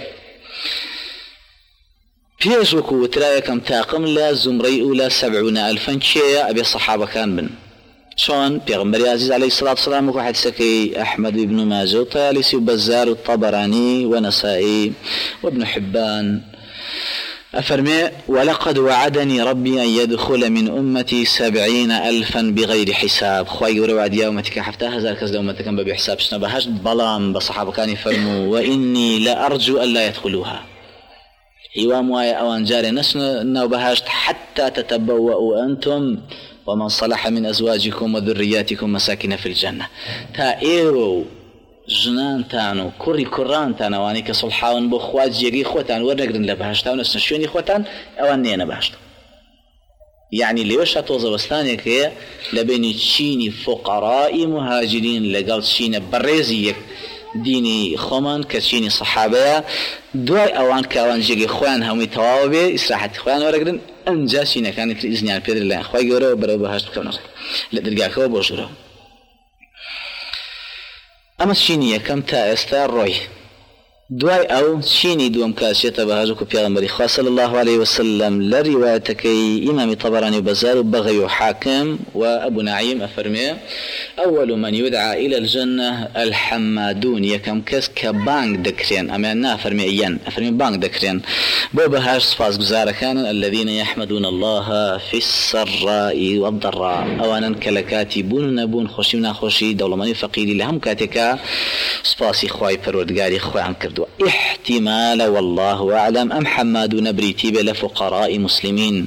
Speaker 1: بيش وكو ترايكم تاقم لا زمري أولى 70,000 شيا أبي الصحابة كان من شون بيغمبري عزيز عليه الصلاة والسلام وكو حدثكي أحمد بن ماجه وطيالسي وبزار الطبراني ونسائي وابن حبان أفرمي ولقد وعدني ربي أن يدخل من أمتي 70,000 بغير حساب خواهي وروعد يا أمتك حفتها هزار كذا أمتك بحساب شنبهاش بلام بصحابة كان يفرموا وإني لأرجو ألا يدخلوها إيوام وايا أوان جاري نسنا بهاش حتى تتبوأوا أنتم ومن صلح من أزواجكم وذرياتكم مساكن في الجنة تائروا جنان تانو كوري كوران تانواني كصلحاون بو خواج يقي خوتان ورنقرن لبهشتاون اسنشوني خوتان اوان نينا بهشتو يعني ليوشا توزا وستاني كي لبيني تشيني فقراء مهاجرين لقال تشيني بريزي ديني خومان كتشيني صحابيا دواي اوان كاوان جيقي خوان همي تواوبي اسراحة خوان ورقرن انجا شينا كانت لإذن عن بيدر الله خواهي قورو برو بهشت بكونا لدرقاكو بوشورو أما الشينية كم تا استار روي دوای ئەو چینی دووەم کاسێتە بەهاژوک و پێغەمبەری خوا صلی الله عليه وسلم لە ڕیوایەتەکەی ئیمامی طەبەرانی و بەزار و بەغەوی و حاکم و ئەبو نعیم ئەفەرمێ أول من يدعى إلى الجنة الحمادون یەکەم کەس کە بانگ دەکرێن ئەمیان نافەرمێ یەن ئەفەرمێ بانگ دەکرێن بۆ بەهاش سپاسگوزارەکانن الذين يحمدون الله في السراء والضراء ئەوانن کە لە کاتی بوون و نەبوون خۆشی و ناخۆشی دەوڵەمەندی فەقیری لە هەموو کاتێکا سپاسی خوای پەروەردگاری خۆیان کردووە احتمال والله أعلم أم حمادون بريتي بلا فقراء مسلمين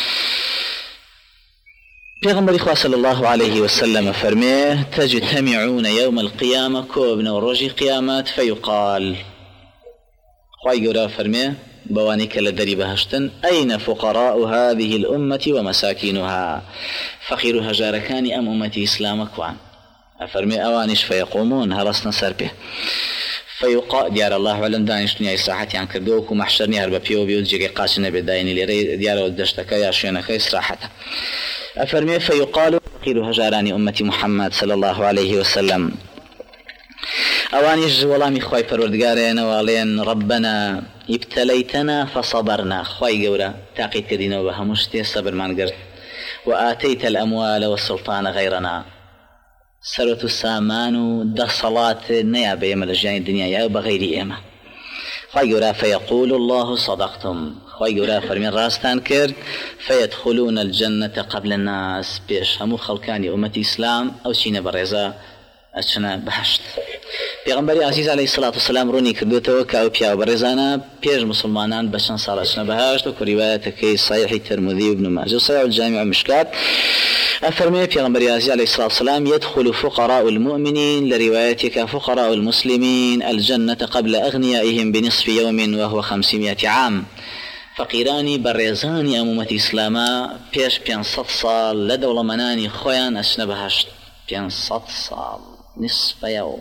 Speaker 1: پیغمبر خدا صلی الله عليه وسلم فرمه تجتمعون يوم القيامة كوبنا وروجي قيامات فيقال خواهي قولا فرمه بوانيك لدري بهشتن أين فقراء هذه الأمة ومساكينها فقير هجاركان أم أمتي إسلامك وعن أفرمي أوانش فيقومون هرسنا سربه فيقال ديار الله علم دانشتني أي ساحة عن كردوك ومحشرني هرب بيو بيو جيجي قاسنا بدايني لري ديار ودشتك يا شينك إسراحته أفرمي فيقال فقير هجاران أمتي محمد صلى الله عليه وسلم أوانيش والله خواي پروردگارين والين ربنا ابتليتنا فصبرنا خواي قورا تاقيد كدينا وبهمشتي صبر من قرد وآتيت الأموال والسلطان غيرنا سروة السامان دا صلاة نيابة يما لجاني الدنيا يا بغير إيما خواي قورا فيقول الله صدقتم خواهي قولا فرمين راستان كرد فيدخلون الجنة قبل الناس بيش همو خلقاني أمتي إسلام أو شين برزا أشنا بحشت پیغمبری عزیز علیه الصلاة والسلام رونی کردوتەوە کە ئەو پیاو بەڕێزانە پێش مسلمانان بە چەند ساڵ ئەچنە بەهاشت و ریوایەتەکەی صحیحی ترمذی و ابن ماجه و صحیح الجامع مشکات أفرمي پیغمبری عزیز علیه الصلاة والسلام يدخل فقراء المؤمنين لروايتك فقراء المسلمين الجنة قبل أغنيائهم بنصف يوم وهو 500 عام فقيراني بريزاني أمومة إسلاما بيش 500 صال لدولة مناني خويان أشنا بهشت 500 صال نصف يوم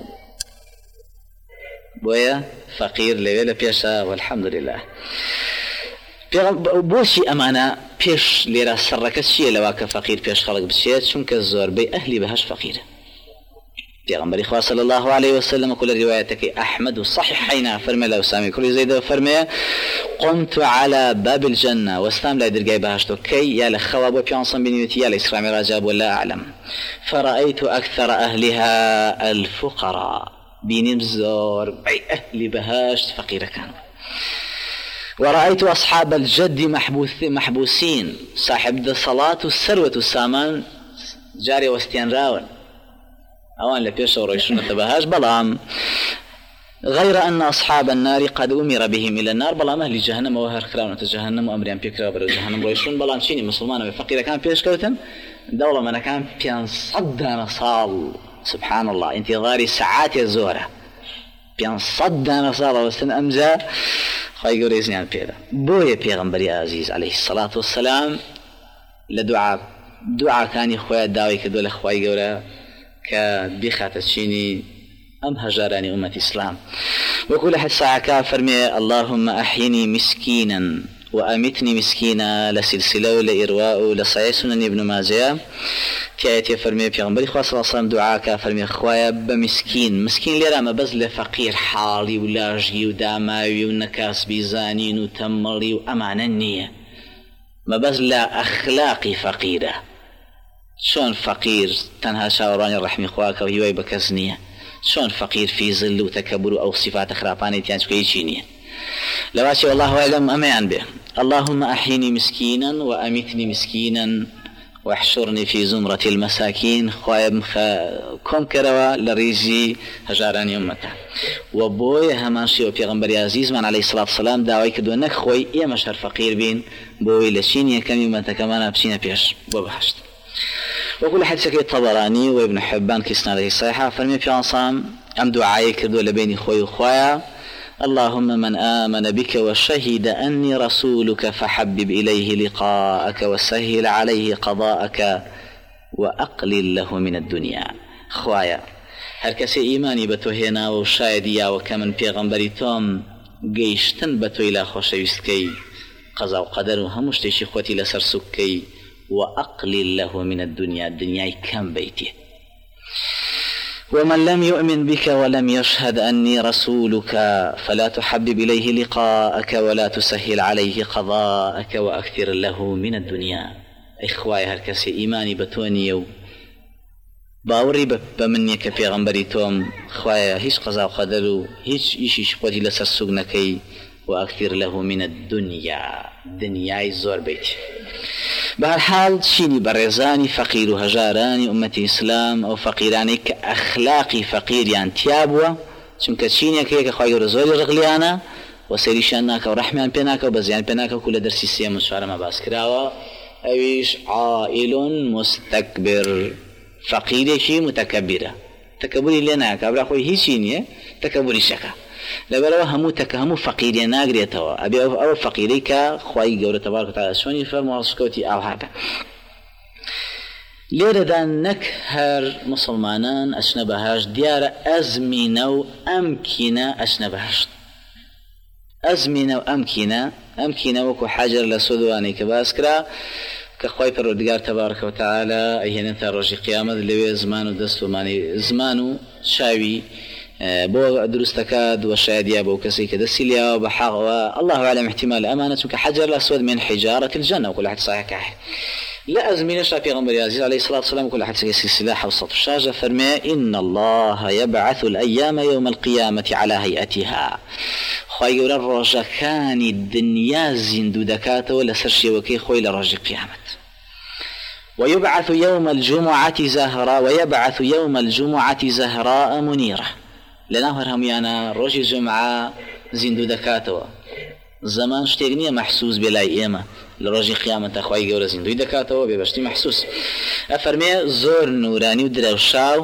Speaker 1: بويا فقير ليلة بيشا والحمد لله بوشي أمانة بيش ليرا سرك الشيء لواك فقير بيش خلق بشيء شنك الزور بي أهلي بهش فقير پیغمبر خدا صلی الله علیه وسلم كل روايتك أحمد صحيحين فرمي له سامي كل زيد فرمي قمت على باب الجنة واستام لا درجاي بهشتو كي يا لخواب وبيانصن بنيتي يا لإسلام راجاب ولا أعلم فرأيت أكثر أهلها الفقراء بين الزور بي أهل بهشت فقير كانوا ورأيت أصحاب الجد محبوسين صاحب الصلاة والسروة والسامان جاري واستيان راون أوان لبيش وريشون تبهاش بلام غير أن أصحاب النار قد أمر بهم إلى النار بلام أهل جهنم وهر خراونة جهنم وأمريان بيكرا برا جهنم ريشون بلام شيني مسلمان وفقير كان بيش كوتن دولة من كان بيان صدنا صال سبحان الله انتظاري ساعات يزورة بيان صدنا صال وستن أمزا خواهي قريزني عن بيدا بويا بيغمبري عزيز عليه الصلاة والسلام لدعاء كان يخويا داوي كدول أخواهي قريزني كبخات الشيني أم هجاراني أمة إسلام وكل أحد ساعة فرمي اللهم أحيني مسكينا وأمتني مسكينا لسلسلة لإرواء لصحيح سنن ابن ماجه كايتي فرمي بيغمبري خوا صلى الله عليه وسلم دعاك فرمي خوايا بمسكين ليرا ما بزل فقير حالي ولاجي وداماوي ونكاس بيزانين وتملي وأمانة النية ما بزل أخلاقي فقيرة شون فقير تنها شاوراني الرحمي خواك وهي بكزنية شون فقير في ظل وتكبر أو صفات خرافاني تيانسكوي تشينية لواسي والله أعلم أمان به اللهم أحيني مسكينا وأمتني مسكينا واحشرني في زمرة المساكين خوايب كم كروا لريزي هجاراني أمته وبوي همانشي وبيغمبري عزيز من عليه الصلاة والسلام دعوي كدونك خوي يا مشهر فقير بين بوي لشيني كم يمتا كمان بسينا بيش بوبحشت وكل حديث كي الطبراني وابن حبان كيسنا له صحيحة فرمي في عصام أم دعائي كردو لبيني خوي وخوايا اللهم من آمن بك وشهد أني رسولك فحبب إليه لقاءك وسهل عليه قضاءك وأقلل له من الدنيا خوايا هركسي إيماني بتوهينا وشاهديا وكمن بيغمبري توم قيشتن بتو إلى خوشويستكي قضاء وقدر وهمشتشي خوتي لسرسكي وأقلل له من الدنيا كم بيتي ومن لم يؤمن بك ولم يشهد أني رسولك فلا تحبب إليه لقاءك ولا تسهل عليه قضاءك وأكثر له من الدنيا. إخوائي هالكسي إيماني بتوني باوري بمني كبيغمبري توم خوايا هيش قضاء وقدر هيش إيش قدي لسر سجنكي وأكثر له من الدنيا دنياي زور بيت. بهالحال شيني برزاني فقير وهجاراني أمتي إسلام أو فقيراني كأخلاقي فقير يعني تيابوا چونکە چینێکەیە کە خی گەورە زۆری ڕغلیانە و سەریشیان ناکە و ڕەحمیان پێ ناکە و بەزیان پێ ناکە و کولە دەرسی سێم و چوارەمە باس کراوە ئەویش عائل مستەکبر فەقیرێکی متەکەبیرە تەکەبوری لێ ناکە ئەبرا خۆی هیچی نییە تەکەبوری شەکە لەبەرەوە هەموو فەقیرێ ناگرێتەوە ئەبێ ئەوە فەقیرەی کە خی گەورە تەبارەک و تەعالا چۆنی فەرمووە سکەوتی ئاوهاتە لێرەدا نەک هەر مسلمانان ئەچنە بەهەشت دیارە ئەزمینە و ئەمکینە ئەچنە بەهەشت ئەزمینە و ئەمکینە وەکو حەجەر لە سۆدوانەی کە باس کرا کە خی پەروەردگار تەبارەکە و تەعالا ئەیهێنێتە ڕۆژی قیامەت لەوێ زمان و دەستومانی زمان و چاوی بۆ دروستەکات و شایدیا بۆ کەسێک کە دەستی لێەوە بە حەقەوە الله أعلم احتمال ئەمانە چونکە حەجەر الأسود من حجارة الجنة وكل حد صحيح كاحل لا أزمين شافي غنبري عزيز عليه الصلاة والسلام وكل حد سلاح وسط الشاجة فرمي إن الله يبعث الأيام يوم القيامة على هيئتها خير الرجا كان الدنيا زندو دكاته ولا سرشي وكي خويل رجا قيامة ويبعث يوم الجمعة زهراء منيرة لنهر هميانا رجي جمعة زندو دكاته زمان شتێک محسوس بلای ئێمە لە ڕۆژی قیامەتە خوای گەورە زیندوی دەکاتەوە بێبەشتی محسوس ئەفەرمێ زۆر نورانی و درەوشاو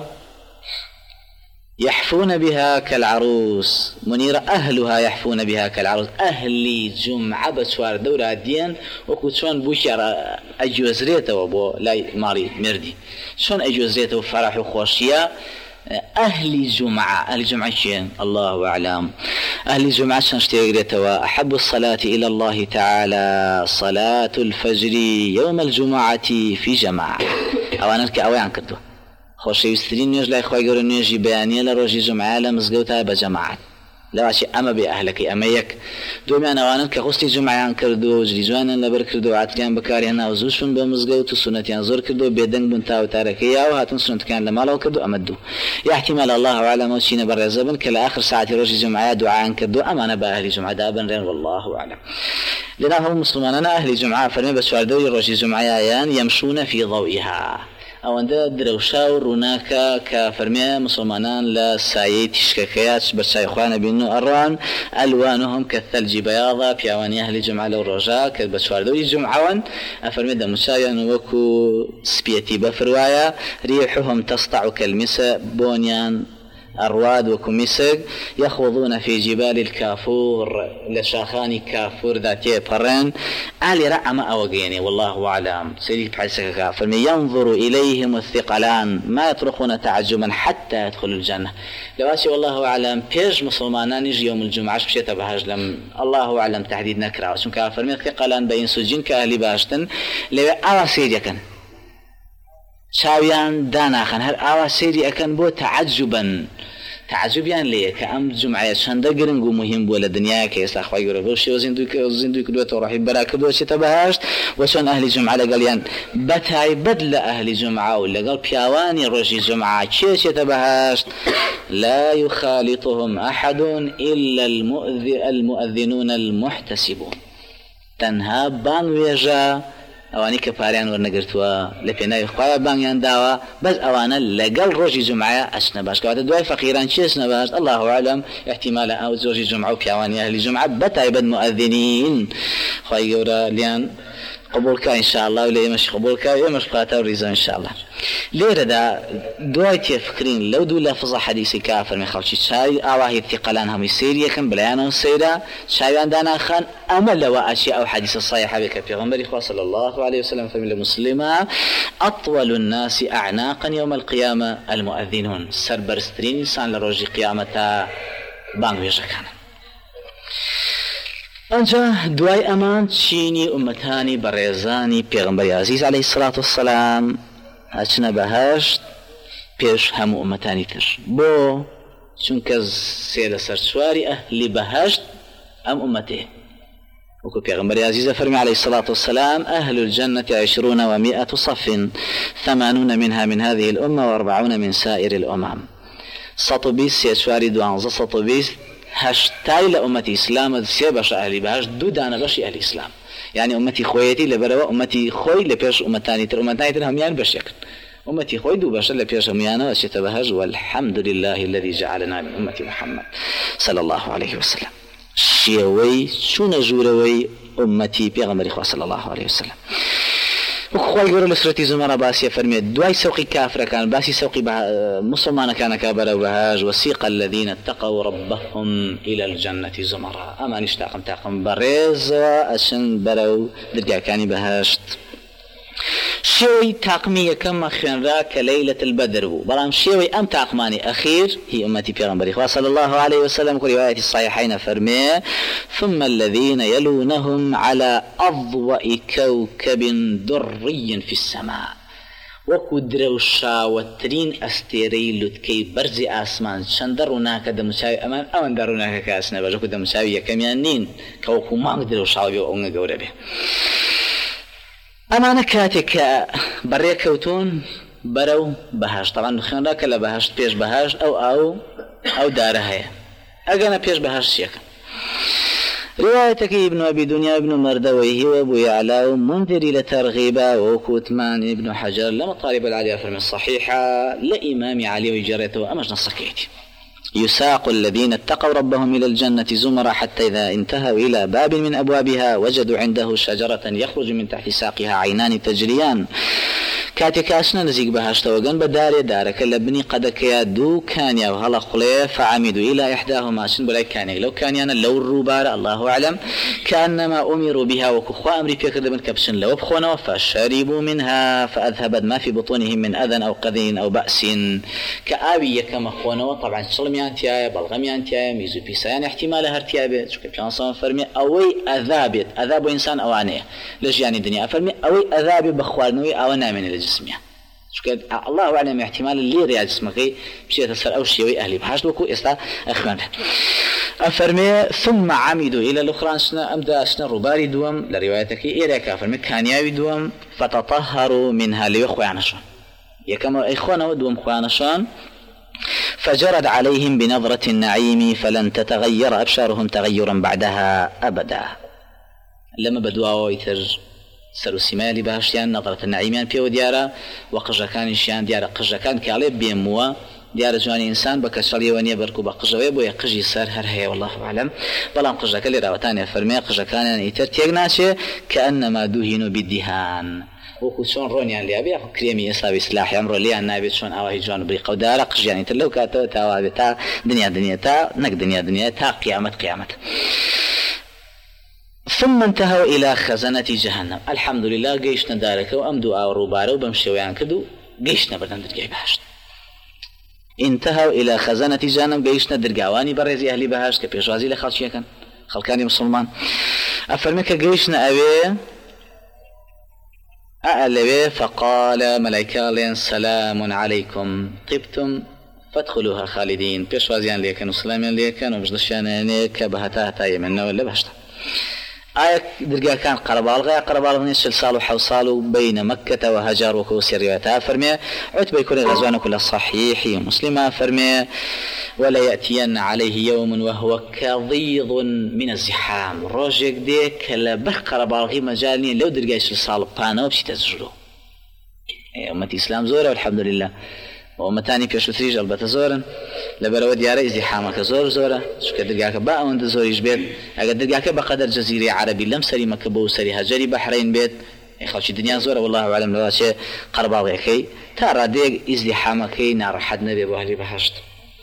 Speaker 1: يحفون بها كالعروس منيرة أهلها يحفون بها كالعروس أهلي جمعة بشوار دورة ديان وكو شون بوشيار أجوزريته وبو لاي ماري مردي شون أجوزريته وفرح وخوشية أهل جمعة شين الله أعلم أهل جمعة شنشتيقريته وأحب الصلاة إلى الله تعالى صلاة الفجر يوم الجمعة في جماعة أوانا كأوان كردو خوشي يسترين نيوج لا إخوة يقولون نيوجي بيانية لروجي جمعة لمزقوتها بجماعة لا شيء أما بأهلك أما يك دومي أنا وانا كغسلي جمعة كردو جري جوانا لبر كردو عتكان بكاري هنا وزوشون بمزقوت وسنتيان زور كردو بيدنگ بنتاو تاركيا وهاتن سنت كان لما لو كردو أمدو يا احتمال الله أعلم وشينا برزبن كلا آخر ساعة روجي جمعة دعاء كردو أما أنا بأهل جمعة دابن رين والله أعلم لنا هم مسلمان أنا أهل جمعة فرمي بسوار دوي روجي جمعة يمشون في ضوئها ئەوەندە درەوشا و ڕووناکە کە فەرمیە مسلمانان لە سایەی تیشکەکەیات بەرچای خوانە بین و ئەڕوان ئەلوانهم کەالثەلجی بەیاضا پیاوانی ئەهلی جمعە لەو ڕۆژە کە بە چواردەوری جمعەوەن ئەفەرمێ دەموچاویان وەکو سپێتی بەفر وایە ریحهم تەسطع كالمسك بۆنیان أرواد وكمسك يخوضون في جبال الكافور لشاخاني كافور ذاتي برين علي رعم أوقيني والله أعلم سيدي بحسك كافر من ينظر إليهم الثقلان ما يطرقون تعجبا حتى يدخلوا الجنة لو أشي والله أعلم بيج مسلمان يجي يوم الجمعة بشيت بهاج لم الله أعلم تحديد نكرة وشم كافر من الثقلان بين سجين كأهلي باشتن لو أوا سيدي كان شاويان داناخن هر آوا سيري أكن بو تعجبيان ليه كأم جمعة شنده قرنقو مهم بولا دنيا كيس لأخوة يقول بوشي وزندوي كدوة وراحي براك دوشي تبهاشت وشون أهل جمعة لقاليان بتاي بدل أهل جمعة ولا قال بياواني روشي جمعة كيش يتبهاشت لا يخالطهم أحد إلا المؤذنون المحتسبون تنها بان ويجا ئەوانی کە پاریان وەرنەگرتووە لە پێناوی خوایە بانگیان داوە بەس ئەوانە لەگەڵ ڕۆژی جمعە ئەچنە باش کەواتە دوای فەقیران چی ئەچنە باش الله أعلم احتمالە ئەو ڕۆژی جمعە و پیاوانی ئەهلی جمعە بەتایبەت مؤذنین خوای گەورە لیان قبولکە ئینشاءالله و لە ئێمەش قبولکە ئێمەش قاتە و ڕیزە ئینشاءالله لێرەدا دوای تێفکرین لەو دوو لەفزە حەدیسی کە فەرمی خەڵکی چاوی ئاواهی ثقلان هەمووی سەیری یەکەن بەلایانەوە سەیرە چاویان داناخان ئەمە لەوە ئەچی ئەو حەدیسە صحیحە بێ کە پێغەمبەری خوا صلی الله عليه وسلم فەرمی لە مسلمە أطول الناس أعناقا يوم القيامة المؤذنون سەربەرزترین ئینسان لە ڕۆژی قیامەتە بانگوێژەکانن أنجا دواي أمان تشيني أمتاني بريزاني بيغمبر عزيز عليه الصلاة والسلام أجنا بهاشت پێش هەموو ئومەتانی تر بۆ چونکە سێ لەسەر چواری ئەهلی بەهەشت ئەم ئومەتێ وكو پیغمبر عزيز فرمي عليه الصلاة والسلام أهل الجنة 20 و100 صف 80 منها من هذه الأمة و40 من سائر الأمم 120 يشواري 12 120 هشتاي لأمتي إسلام سيبش أهلي بهاش دو دانا بشي أهل إسلام يعني أمتي خويتي لبروا أمتي خوي لبيش أمتاني تر هم يعني بشيك أمتي خوي دو بشر لبيش هميانا وشتبهج والحمد لله الذي جعلنا من أمة محمد صلى الله عليه وسلم شيوي شون جوروي أمتي بيغمبر إخوة صلى الله عليه وسلم وخوي يقول لسرتي زمرة باسية فرمي دواي سوقي كافر كان باسي سوقي مسلمان كان كابر وبهاج وسيق الذين اتقوا ربهم إلى الجنة زمرة أما نشتاقم تاقم بريز أشن برو درقا كاني بهاشت شوي تاقمية كما خينرا كليلة البدر بلام شوي أم تاقماني أخير هي أمتي بيغمبر صلى الله عليه وسلم كرواية الصحيحين فرمي ثم الذين يلونهم على أضوء كوكب دري في السماء وكدروا شاوترين أستيري لتكي برزي آسمان شندروناك دمساوي أمان أمان داروناك كاسنا بجوكو دمساوي كميانين كوكو ما قدروا شاوي وأونغ قورة به أما نكاتك بريك كوتون برو بهاش طبعا خنراك لا بهاش بيش بهاش أو دارها أجانا بيش بهاش شيكا روايتك ابن أبي دنيا ابن مردويه وابو يعلى منذر لترغيبا وكوتمان ابن حجر لما طالب العليا فرم الصحيحة لإمام علي وجريته أمج نصكيتي يساق الذين اتقوا ربهم إلى الجنة زمرا حتى إذا انتهوا إلى باب من أبوابها وجدوا عنده شجرة يخرج من تحت ساقها عينان تجريان كاتك أسنا نزيق بهاشتا وقن بداري دارك لبني قدك يا دو كان يا وهلا خليه فعمدوا إلى إحداهما شن بلاي كان لو كان يانا لو الروبار الله أعلم كأنما أمروا بها وكخوا أمري فيك من كبشن لو بخونا فشربوا منها فأذهبت ما في بطونهم من أذى أو قذين أو بأس كآبي كما خونا طبعا شلميان تيايا بلغميان تيايا ميزو بيسان احتمال هرتيابه شو كان صار فرمي أوي أذاب إنسان أو عنيه ليش يعني الدنيا فرمي أوي أذاب بخوالنوي أو نامن الجسمية شو كان الله أعلم احتمال اللي رياض جسمك بشيء تسر أو شيء أهلي بحاش لكو إستا أخوان أفرمي ثم عمدوا إلى الأخرى شنا أمدا شنا رباري دوم لروايتك إيريك أفرمي كانياوي دوم فتطهروا منها ليخوي عنشان يكما إخوانا ودوم خوانشان فجرد عليهم بنظرة النعيم فلن تتغير أبشارهم تغيرا بعدها أبدا لما بدوا يتر سرو سمالي باشيان نظرة النعيمان بيو ديارا وقجكان شيان ديارا قجكان كاليب بيموا ديار جواني إنسان بكسالي ونيا بركو بقجوي بو يقجي سار هر هي والله أعلم بلام قجك اللي راوتاني فرمي قجكان يعني يتر تيغناشي كأنما دهنوا بالدهان وكو شون رونيان ليابي أخو كريمي إصابي سلاح يمرو ليان نابي شون أواهي جوان بريقا ودارا قجياني تلو كاتو تاوابي تا دنيا تا نك دنيا تا قيامت ثم انتهوا إلى خزنة جهنم الحمد لله قيشنا دارك وأمدوا أوروبارا وبمشيويان كدو قيشنا بدن درقاي بهاشت انتهوا إلى خزنة جهنم قيشنا درقاواني برزي أهلي بهاشت كبيشوازي لخالشيا كان خلقاني مسلمان أفرمك قيشنا أبي أألبي فقال ملائكة سلام عليكم طبتم فادخلوها خالدين بيشوازيان ليكن وسلاميان ليكن ومجدشان ليك بهتا يمنا ولا بهشتا آية درقا كان قربالغ نشل صالو حوصالو بين مكة وهجر وكوسي روايتها فرمي عتبه يكون الغزوان كلها صحيح مسلمة فرمي ولا يأتين عليه يوم وهو كضيض من الزحام روجك ديك لبخ قربالغي مجالني لو درقا يشل صالو بانا وبشي تزجلو أمتي إسلام زورة والحمد لله ومتاني بيشو ثريج البته زورن لبرو دياري ازدحامك زورة شو كدرقاك باء وانت زوريش بيت اگر درقاك بقدر جزيرة عربي لم سري مكبو سري هجري بحرين بيت خلشي الدنيا زورة والله أعلم لو شيء قرباويكي ترى ديك ازدحامك نار حد نبي بأهلي بهشت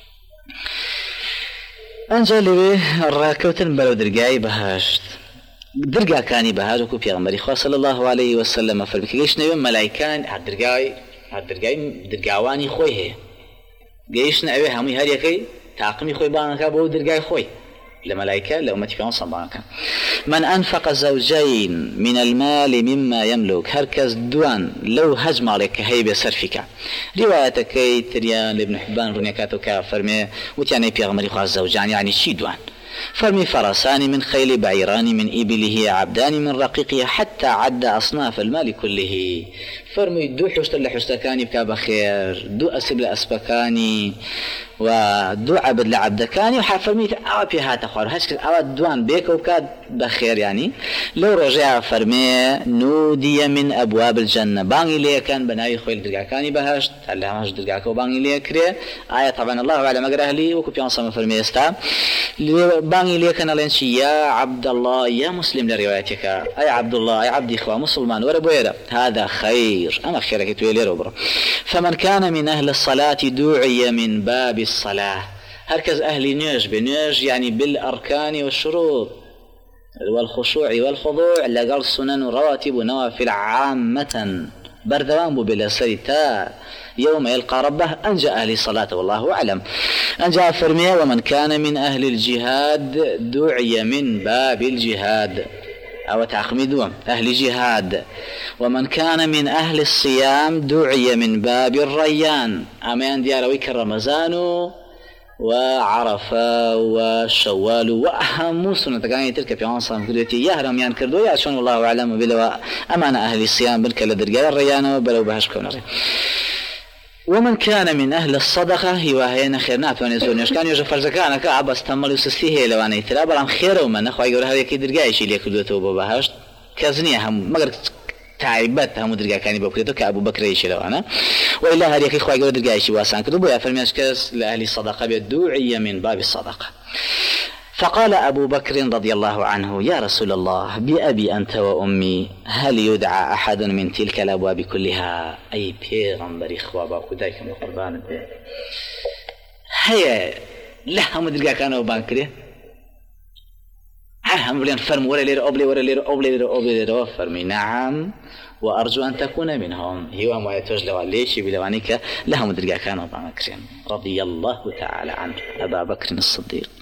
Speaker 1: انجلي به الراكوتن بلو درقاي بهشت درقا كاني بهاج وكو بيغمبري خواه صلى الله عليه وسلم فربك ليش نبي ملايكان هالدرقاي درقاواني خوي هي قيشنا أبي همي هريكي تعقمي خوي بانكا بو درقاي خوي لملائكة لأمتي في عنصر بانكا من أنفق زوجين من المال مما يملك هركز دوان لو هجم عليك هيبة سرفك روايتك تريان لابن حبان رنيكاتك فرمي وتعني بيغمري خواه الزوجان يعني شي دوان فرمي فرسان من خيل بعيران من إبله عبدان من رقيقه حتى عد أصناف المال كله فرمي دو حشت لحشتكاني بكا بخير دو أسب لأسبكاني ودو عبد لعبدكاني وحفرميت أوابي هات أخوار هشكل أواد دوان بيك وكاد بخير يعني لو رجع فرمي نودي من أبواب الجنة باني ليه كان بناي خويل درقاكاني بهشت هلا ماش درقاكو باني ليه كري آية طبعا الله أعلم أقرأ لي وكبيان صمم فرمي استا باني ليه كان لنشي يا عبد الله يا مسلم لروايتك أي عبد الله أي عبدي إخوة مسلمان وربويرا هذا خير أما خيرك تويلي ربرا فمن كان من أهل الصلاة دعي من باب الصلاة هركز أهل نيج بنيج يعني بالأركان والشروط والخشوع والخضوع لقال سنن رواتب ونوافل عامة بردوان بلا سيتا يوم يلقى ربه أنجى أهل الصلاة والله أعلم أنجى فرميه ومن كان من أهل الجهاد دعي من باب الجهاد أو تعقمدون أهل جهاد ومن كان من أهل الصيام دعي من باب الريان أمان ديارويك رمضان وعرفة وشوال وأهم سنة كان تلك في عنصر كدوتي يهرم يعني كردو يعشون الله أعلم بلو أمان أهل الصيام بالكلا درجال الريان وبلو بهش كونري ومن كان من أهل الصدقة هي خيرنات ونزول كان يجف الزكاة كعب استمر يسستيه لو أنا يتلاب على خير ومن أخوة يقول هذا كيدر جايش اللي كدوته وبهشت كزنية هم مقر تعبت هم درجة كاني بكرته كأبو بكر يشيله أنا وإلا هذا كي أخوة يقول درجة يشي واسان كتبوا يا فرميش كاس لأهل الصدقة بالدوعية من باب الصدقة فقال أبو بكر رضي الله عنه يا رسول الله بأبي أنت وأمي هل يدعى أحد من تلك الأبواب كلها أي بيغمبر إخوة وكدايكم القربان هيا لها مدرقا كانوا بانكري هم بلين فرم ولا لير أبلي ولا لير أبلي لير أبلي لير فرمي نعم وأرجو أن تكون منهم هو ما يتوجلوا ليش بلوانك لها مدرقا كانوا بانكري رضي الله تعالى عنه أبا بكر الصديق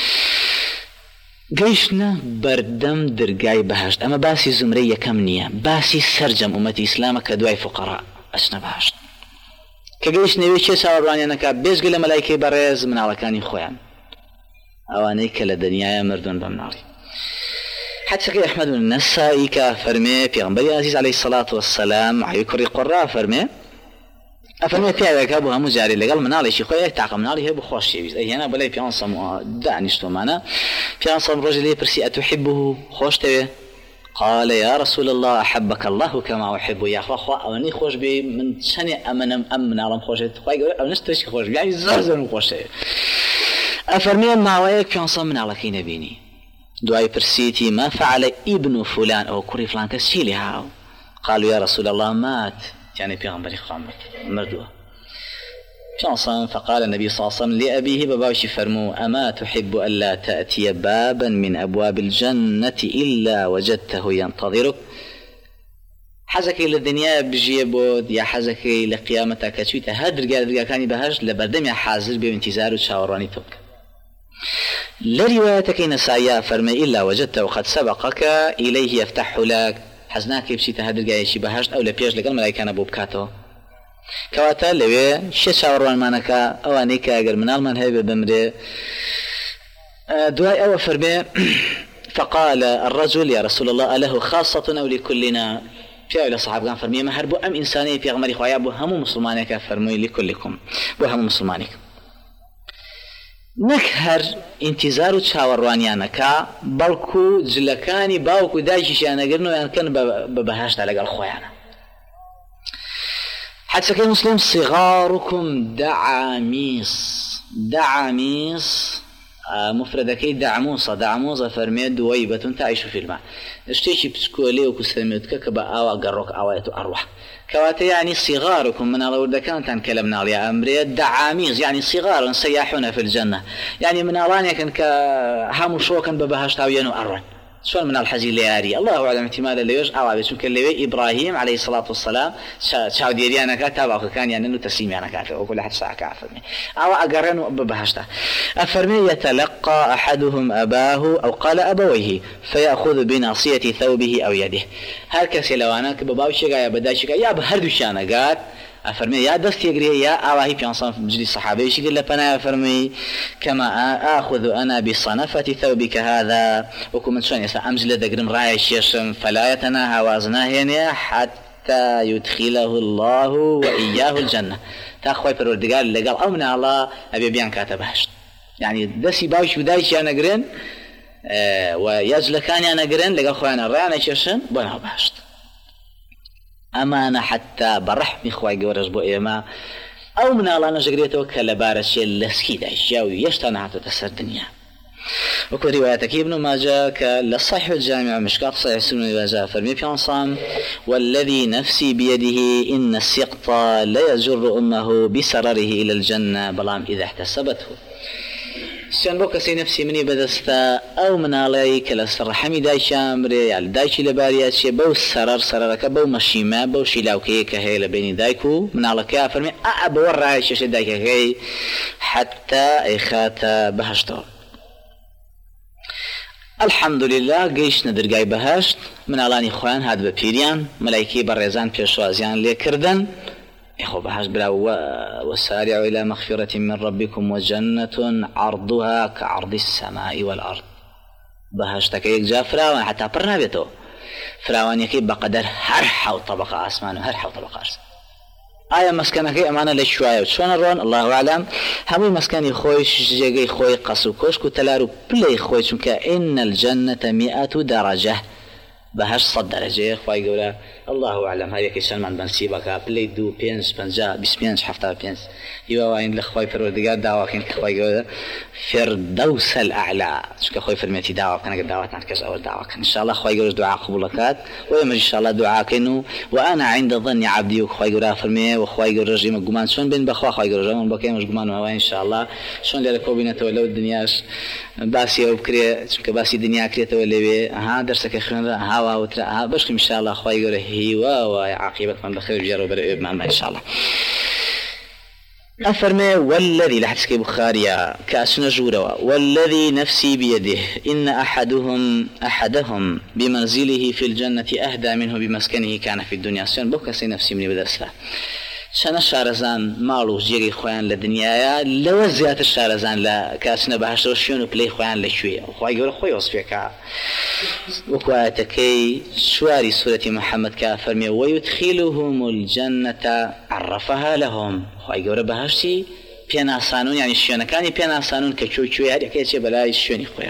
Speaker 1: قيشنا بردم درقاي بهشت أما باسي زمرية كمنية باسي سرجم أمتي إسلامك كدواي فقراء أشنا بهشت كقيشنا ويشي ساوراني أنك بيزق لملايكي بريز من على كاني خويا أوانيك لدنيا مردون بمناري حتى كي أحمد النسائي كفرمي في غنبري عزيز عليه الصلاة والسلام عيكري قراء فرمي أفرمي تاعك أبوها مجاري لقال منالي شي خويا تعقم منالي هي بخوش شيء أي هنا بلاي بيانصم دعني شتو معنا بيانصم رجل يبرسي أتحبه خوش تبي قال يا رسول الله أحبك الله كما أحب يا أخوة أوني خوش بي من سنة أمن على خوش خوي يقول أو نستشي خوش يعني زرزر خوش أفرمي ما وياك بيانصم من على كي نبيني دعاء برسيتي ما فعل ابن فلان أو كوري فلان كسيلي هاو قالوا يا رسول الله مات يعني بيغمبري خامت مردوه شانصا فقال النبي صلى الله عليه وسلم لأبيه بباوشي فرمو أما تحب ألا تأتي بابا من أبواب الجنة إلا وجدته ينتظرك حزكي للدنيا بجي بود يا حزكي لقيامتك كتويت هاد رجال كاني بهاج لبردم يا حازر بانتظار وشاوراني توك لروايتك نسايا فرمي إلا وجدته قد سبقك إليه يفتح لك حزناك بشيت هاد رجال شي بهاج أو لبيج لقال ملايكان أبو بكاتو كواتا لوي شاوران مانكا أوانيكا أجر من المن هيبة بمري دعاء أو فرمي فقال الرجل يا رسول الله أله خاصة أو لكلنا في أولى صحاب كان فرمي ما هربوا أم إنساني في غمري خويا بو هم مسلمانك فرمي لكلكم بو هم مسلمانك نكهر انتظار شاوروانيانك بلكو جلكاني باوكو دايشي أنا قرنو يعني كان ببهاشت على قال خويانا حتى كان مسلم صغاركم دعاميس مفردكي دعموصة فرمي دويبة تعيش في الماء اشتيشي بسكولي وكسلمتك كبا آوا قروك آواتو أروح كواتا يعني صغاركم من الأورد كانت كلمنا عليها أمري دعاميز يعني صغار سياحون في الجنة يعني من أرانيا كان كهامو شوكا ببهاشتاوينو أروح شون من الحجي لياري الله أعلم احتمال ليش أو بس ممكن ليه إبراهيم عليه الصلاة والسلام شاو ديري أنا كاتب كان يعني إنه تسليم أنا كاتب وكل حد ساعة كافرني أو أقرن ببهشته أفرمي يتلقى أحدهم أباه أو قال أبويه فيأخذ بناصية ثوبه أو يده هركس لو أنا كبابشة يا بدايشة يا بهردوش أنا قات أفرمي يا دست يجري يا أواهي بيانصان في مجلس الصحابة يقول لنا أفرمي كما آخذ أنا بصنفة ثوبك هذا وكم شون يسا أمجل دقرم رايش يشم فلا يتناهى وزناه حتى يدخله الله وإياه الجنة تأخوي بالوردقال اللي قال أمنا الله أبي بيان كاتبهش يعني دسي باوش بدايش أنا قرن ويجل كان أنا قرن لقال خوينا رايش يشم بنا بهشت أمانة حتى برحمي خواي جورج بو إيما أو من الله نجريته كلبارش لسكي دايشاوي يشتنعت تسر الدنيا وكل رواياتك ابن ماجه كالصحيح الجامع مشكات صحيح سنة واجه فرمي في عنصام والذي نفسي بيده إن السقط لا يجر أمه بسرره إلى الجنة بلام إذا احتسبته سيان بو كسي نفسي مني بدستا او من عليك لسر حمي دايش امري يعني دايش لباريات شي بو سررك بو مشيما بو شيلاوكي كهي لبيني دايكو من على كيا فرمي ابو الرايش شي دايك هي حتى اخاتا بهشتو الحمد لله جيش ندر جاي بهشت من علاني خوان هاد ببيريان ملايكي بريزان بيشوازيان لي كردن إخوة بحاج بلا وسارعوا إلى مغفرة من ربكم وجنة عرضها كعرض السماء والأرض بهشتك يجا فراوان حتى برنا بيتو فراوان يكيب بقدر هرحو طبقة أسمان وهرحو طبقة أرض آية مسكنك أمانة لشوية وشون الرون الله أعلم همي مسكني خويش جيجي خوي قصو كوشكو تلارو بلي خويش إن الجنة 100 درجة بهش 100 درجة خوي قولا الله أعلم هاي كيسان من بنسيبك بلي دو بينس بنجا بس بينس حفتا بينس يواين لخوي فرودقات دعوة خوي قولا فردوس الأعلى شو خوي فرميتي دعوة كان قد دعوة نركز أول دعوة إن شاء الله خوي قولا دعاء قبولكات ويوم إن شاء الله دعاء كنو وأنا عند ظن عبدي وخوي قولا فرمي وخوي قولا رجيم الجمان شون بين بخوا خوي قولا رجيم بكي مش جمان وهو إن شاء الله شون لك بينا تولو الدنياش باسي أو بكري شو كباسي الدنيا كري تولي ها درسك خلنا هوا وترى بس إن شاء الله خوي قولا هي وعاقبة من بخير جرب معنا إن شاء الله أفرمي والذي لحسك بخاريا كأسنا جوروا والذي نفسي بيده إن أحدهم بمنزله في الجنة أهدى منه بمسكنه كان في الدنيا سيان بوكسي نفسي من بدرسها شان الشارزان مالو جيري خوان للدنيا لو زيادة الشارزان لا كاسنا بهشتو شونو بلي خوان لشوية وخواي يقول خوي وصفيك وكواتكي شواري سورة محمد كافرمي ويدخلهم الجنة عرفها لهم خواي يقول بهشتي بيانا سانون يعني شونا كاني بيانا سانون كشوي هادي كيتشي بلاي شوني خويا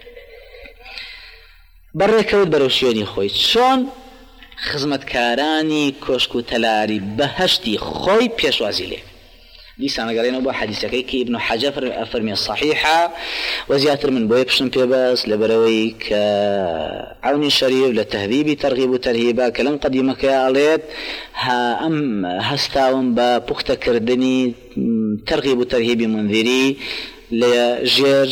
Speaker 1: بريكود برو شوني خوي شون خزمتكارانی کوشک و تلاری بهشتی خوی پیشوازی لی دیسان اگرینو با حدیثی که ابن حجر فرمی صحیحه و زیاتر من بوی پشن پیباس لبروی كعون شریف لتهذیب ترغیب و ترهیبا کلم قدیمه که آلیت ام هستاون با پخت کردنی ترغیب و ترهیب منذری لجير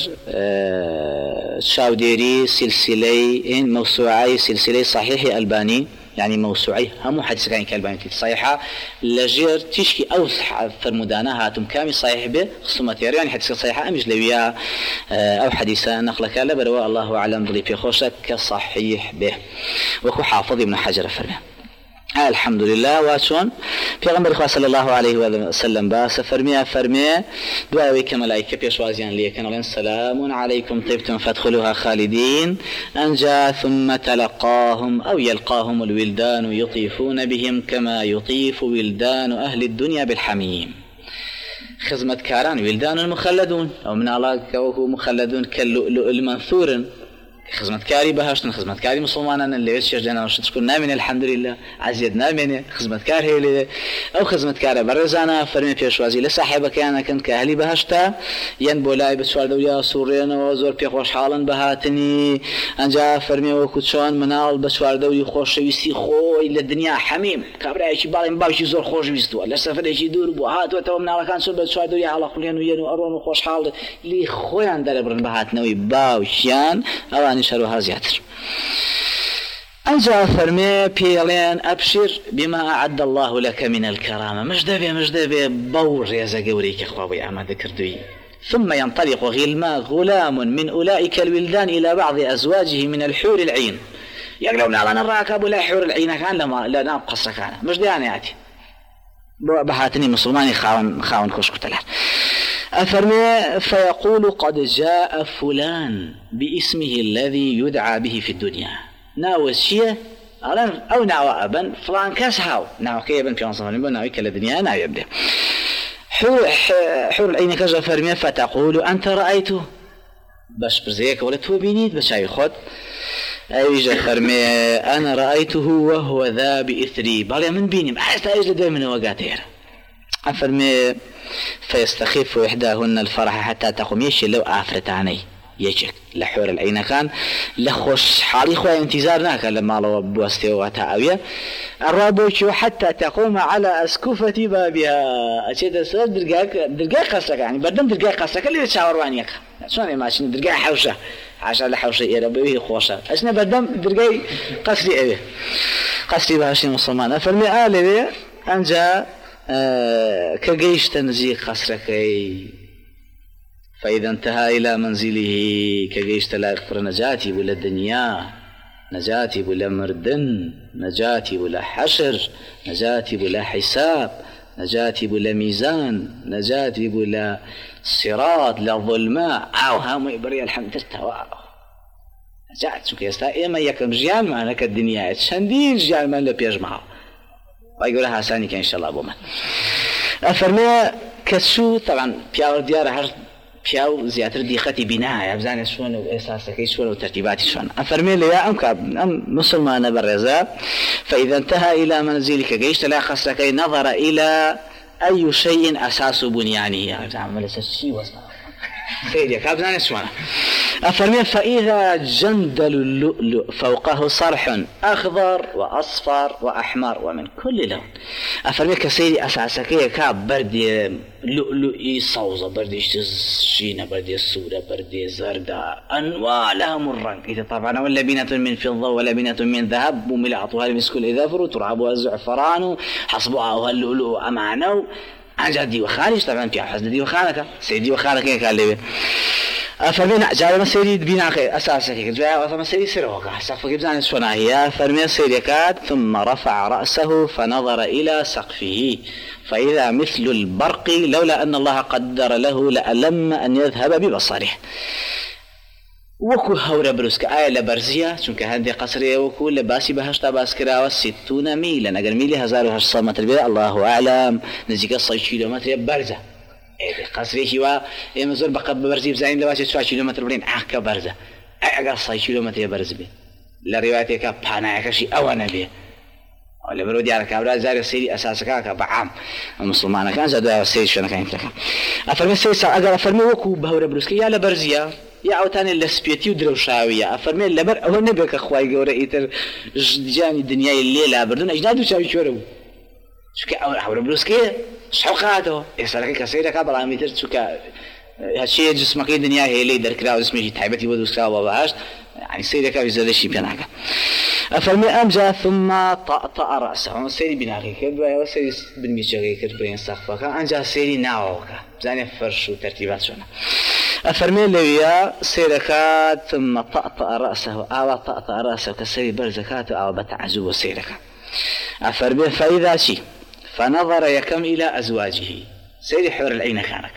Speaker 1: شاوديري سلسلة موسوعي سلسلة صحيح ألباني يعني موسوعي هم حديث كان كالباني صحيحة لجير تشكي أوسح فرمودانا هاتم كامي صحيح به خصومات يعني حديث صحيحة أمج لويا أو حديثة نقلك لبروا الله أعلم ضلي في خوشك كصحيح به وكو حافظ ابن حجر فرمه الحمد لله واشون پیغمبر صلى الله عليه وسلم باس فرمي دعاوي كملائكه بيشوازيان ليكن سلام عليكم طيبتم فادخلوها خالدين انجا ثم تلقاهم او يلقاهم الولدان يطيفون بهم كما يطيف ولدان اهل الدنيا بالحميم خزمتكاران ولدان مخلدون او من الله كوه مخلدون كاللؤلؤ المنثور خدمتكاري بهاشتن خدمتكاري مسلمانان اللي يشجعنا وشتكون نامين الحمد لله عزيز نامين خدمتكار هي اللي او خدمتكار برزانا فرمي بيشوازي لصاحبك انا كنت كاهلي بهاشتا ين بولاي بسوال دويا سورينا وزور بي خوش حالا بهاتني انجا فرمي وكوتشون منال بسوال دوي خوش ويسي خوي للدنيا حميم كبراي شي بالين باوشي زور خوش ويستو لا سفر شي دور بو هات وتو من على كان سو بسوال دويا على خلين وين ارون خوش حال لي خويا اندر برن بهاتنوي باوشيان اوان مردان شروها زياتر أنجا فرمي بيلين أبشر بما أعد الله لك من الكرامة مجدبي بور يا زقوريك أخوابي أما ذكردوي ثم ينطلق غلام من أولئك الولدان إلى بعض أزواجه من الحور العين يقولون على الراكب ولا حور العين كان لا ناب قصة كان مجدان يأتي بحاتني مسلماني خاون كشكتلان أفرمي فيقول قد جاء فلان باسمه الذي يدعى به في الدنيا ناو الشيء أو ناو أبا فلان كاس هاو ناو كيبا في عنصر ناو كلا الدنيا ناو يبدأ حور العين كجا فرمي فتقول أنت رأيته باش برزيك ولا توبينيت باش ياخذ أيجا فرمي أنا رأيته وهو ذا بإثري بالي من بيني ما حتى أيجا دائما وقاتير أفرمي فيستخف إحداهن الفرح حتى تقوم يشي لو آفرت عني يجك لحور العين كان لخوش حالي خويا انتظارناك لما لو بوستي وتعاوية الرابوش حتى تقوم على أسكوفة بابها أشياء سر درقاق قصك يعني بدم درقاق قصك اللي يتشاور وانيك شلون ماشي درقاق حوشة عشان لحوشة إيه ربيه خوشة أشنا بدم درقاق قصري إيه قصري بهاشي مسلمان فرمي آلي أنجا كجيش تنزيق قصركي فإذا انتهى إلى منزله كجيش تلاقي نجاتي ولا الدنيا نجاتي ولا مردن نجاتي ولا حشر نجاتي ولا حساب نجاتي ولا ميزان نجاتي ولا صراط لا ظلماء أو هم يبري الحمد لله نجات شو كيستا إما يكم جيال معنا كالدنيا شندين جيال ما لا بيجمعه ويقولها ثاني كان إن شاء الله أبو من أفرمي كسو طبعا بياور ديار هر بياو زيادة دقتي بناء يبزاني شلون وإحساسك شلون وترتيباتي شلون أفرمي لي أم مسلمان برزا فإذا انتهى إلى منزلك جيش لا خسرك نظر إلى أي شيء أساس بنيانه يبزاني الشيء وصنا سيدي كابزاني شلون أفرمي فإذا جندل اللؤلؤ فوقه صرح أخضر وأصفر وأحمر ومن كل لون أفرمي كسيدي أساسكية كاب بردي لؤلؤي صوزة بردي شينة بردي السودة بردي زرداء أنواع لهم الرنگ إذا طبعا ولا بينة من فضة ولا بينة من ذهب وملعطها المسك الإذافر وترعبها الزعفران حصبها اللؤلؤ أمعنو عجدي وخارج طبعا في حسدي وخانك سيدي وخانك قال لي أفرمينا جاب مسيري بناء أساسك جاء وثم مسيري سروقة سقف جبزان سوناهيا فرمي سيركات ثم رفع رأسه فنظر إلى سقفه فإذا مثل البرق لولا أن الله قدر له لألم أن يذهب ببصره وكو هورا بروسك آية لبرزية چونك هندي قصرية وكو لباسي بهشتا باسكرا 60 ميلا اگر ميلي 1800 متر بيه الله أعلم نزيك 100 كيلومتر برزة قصري هوا يمزور بقى برزي بزاين لواسي 7 كيلومتر برين عاكا برزة اگر 100 كيلومتر برز بيه لرواياتك بانايك شي اوانا بيه ولا برودي على كابرا زاري سيري أساسك بعام المسلمان كان زادوا سيري شو أنا كان يفلك أفرمي سيري أجر أفرمي وكو بهورا بروسكي يا لبرزية يا عوتاني لسبيتي ودروشاوية أفرمي لبر أو نبك أخوي جورا إيتر جاني الدنيا الليلة بردون أجناد وشاوي شورو شو كأهورا بروسكي شحقاته يسألك كسيرك قبل ميتر شو هالشيء جسمك الدنيا هي اللي دركلا واسمه تعبتي ودوسكا وبهاش يعني سيرك بيزال شيء بيناك أفرمي أمجا ثم طأطأ رأسه سيري بناغي كربا وسيري بالميشاغي كربين سقفك أنجا سيري ناوك زاني فرش وترتيبات شونا أفرمي لويا سيركات ثم طأطأ رأسه أو طأطأ رأسه كسيري برزكات أو بتعزو سيرك أفرمي فإذا شي فنظر يكم إلى أزواجه سيري حور العين كانك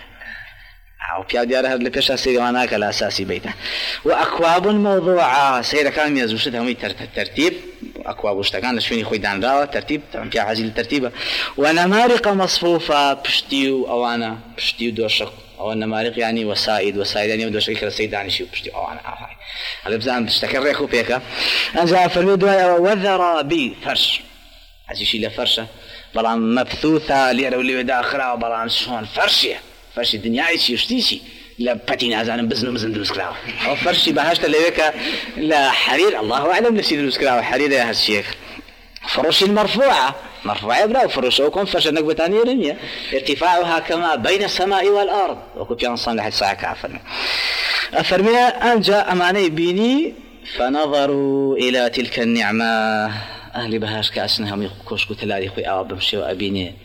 Speaker 1: أو بيا ديارها اللي بيشا سيري واناك الأساسي بيته وأكواب موضوعة سيرا كان يزوجتها مي ترتيب أكواب وشتكان لشويني خويدان راوة ترتيب طبعا بيا عزيل الترتيبة ونمارق مصفوفة بشتيو أوانا بشتيو دوشق أو النمارق يعني وسائد يعني دوشق كلا سيد يعني شيو بشتيو أوانا هاي هذا بزان بشتكر ريخو بيكا أنجا فرمي دوايا وذرى بي فرش عزي شي لفرشة بلان مبثوثة ليرو اللي بدا أخرى بلان شون فرشية فرشي الدنيا يشي يشتيشي لا باتين أزان بزن دروس كلاو أو فرشي بهاشت ليك لا حرير الله أعلم نسي دروس كلاو حرير يا هالشيخ فروش المرفوعة براو فروشوكم فرش النقبتانية رمية ارتفاعها كما بين السماء والأرض وكو بيان صان لحد ساعة كافرمي أفرمي أنجا أماني بيني فنظروا إلى تلك النعمة أهل بهاش كأسنهم يكوشكو تلاري خوي أو بمشي وأبيني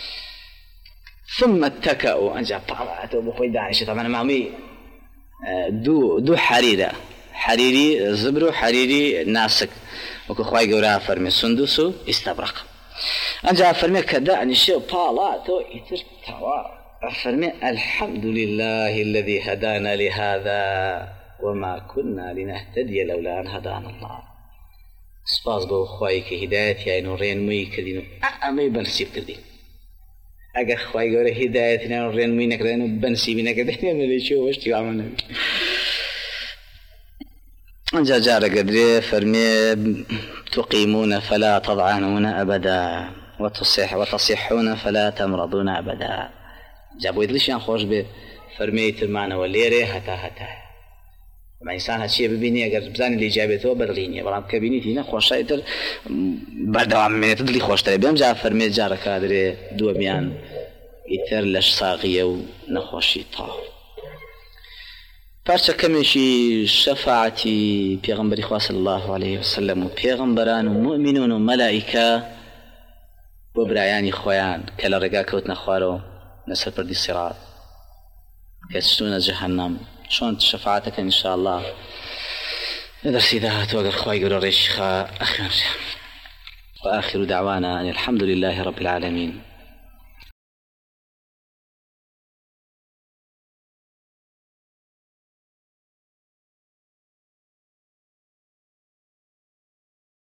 Speaker 1: ثم اتكأوا أنجا طلعتوا بخوي داعش طبعا مامي دو حريري زبرو حريري ناسك وكو خواي قورا فرمي سندسو استبرق أنجا فرمي كدا نشيو طالعتوا يترتوا فرمي الحمد لله الذي هدانا لهذا وما كنا لنهتدي لولا أن هدانا الله سپاس بو خواهی که هدایت یا اینو رینموی کردین و امی بنسیب کردین اگر خواهی گوره هدایت اینو رینموی نکردین و بنسیبی نکردین ملیشو وشتی عمل نبی انجا جارة قدري فرمي تقيمون فلا تضعنون أبدا وتصحون فلا تمرضون أبدا جابوا يدلش يعني خوش بفرمي ترمانا والليري هتا ما إنسان هالشيء ببيني أجر بزاني اللي جابته بدليني برام كبيني تينا خوش شايتر بعد من تدلي خوش ترى بيم جا فرمي جارة قدري دو بيان يتر لش صاغية ونخوشي طاو پارچە کەمێکی شەفاعەتی پێغەمبەری خوا صلی الله عليه وسلم و پێغەمبەران و مؤمنون و مەلائیکە بۆ برایانی خۆیان کە لە ڕێگا کەوتنە خوارەوە لەسەر پردی سیرات کە چوونە جەهەنەم چۆن شەفاعەتەکەن ئین شاء الله لە دەرسی داهاتوو ئەگەر خوای گەورە ڕێژی خا ئەخوێنرێ وآخر دعوانا أن الحمد لله رب العالمين.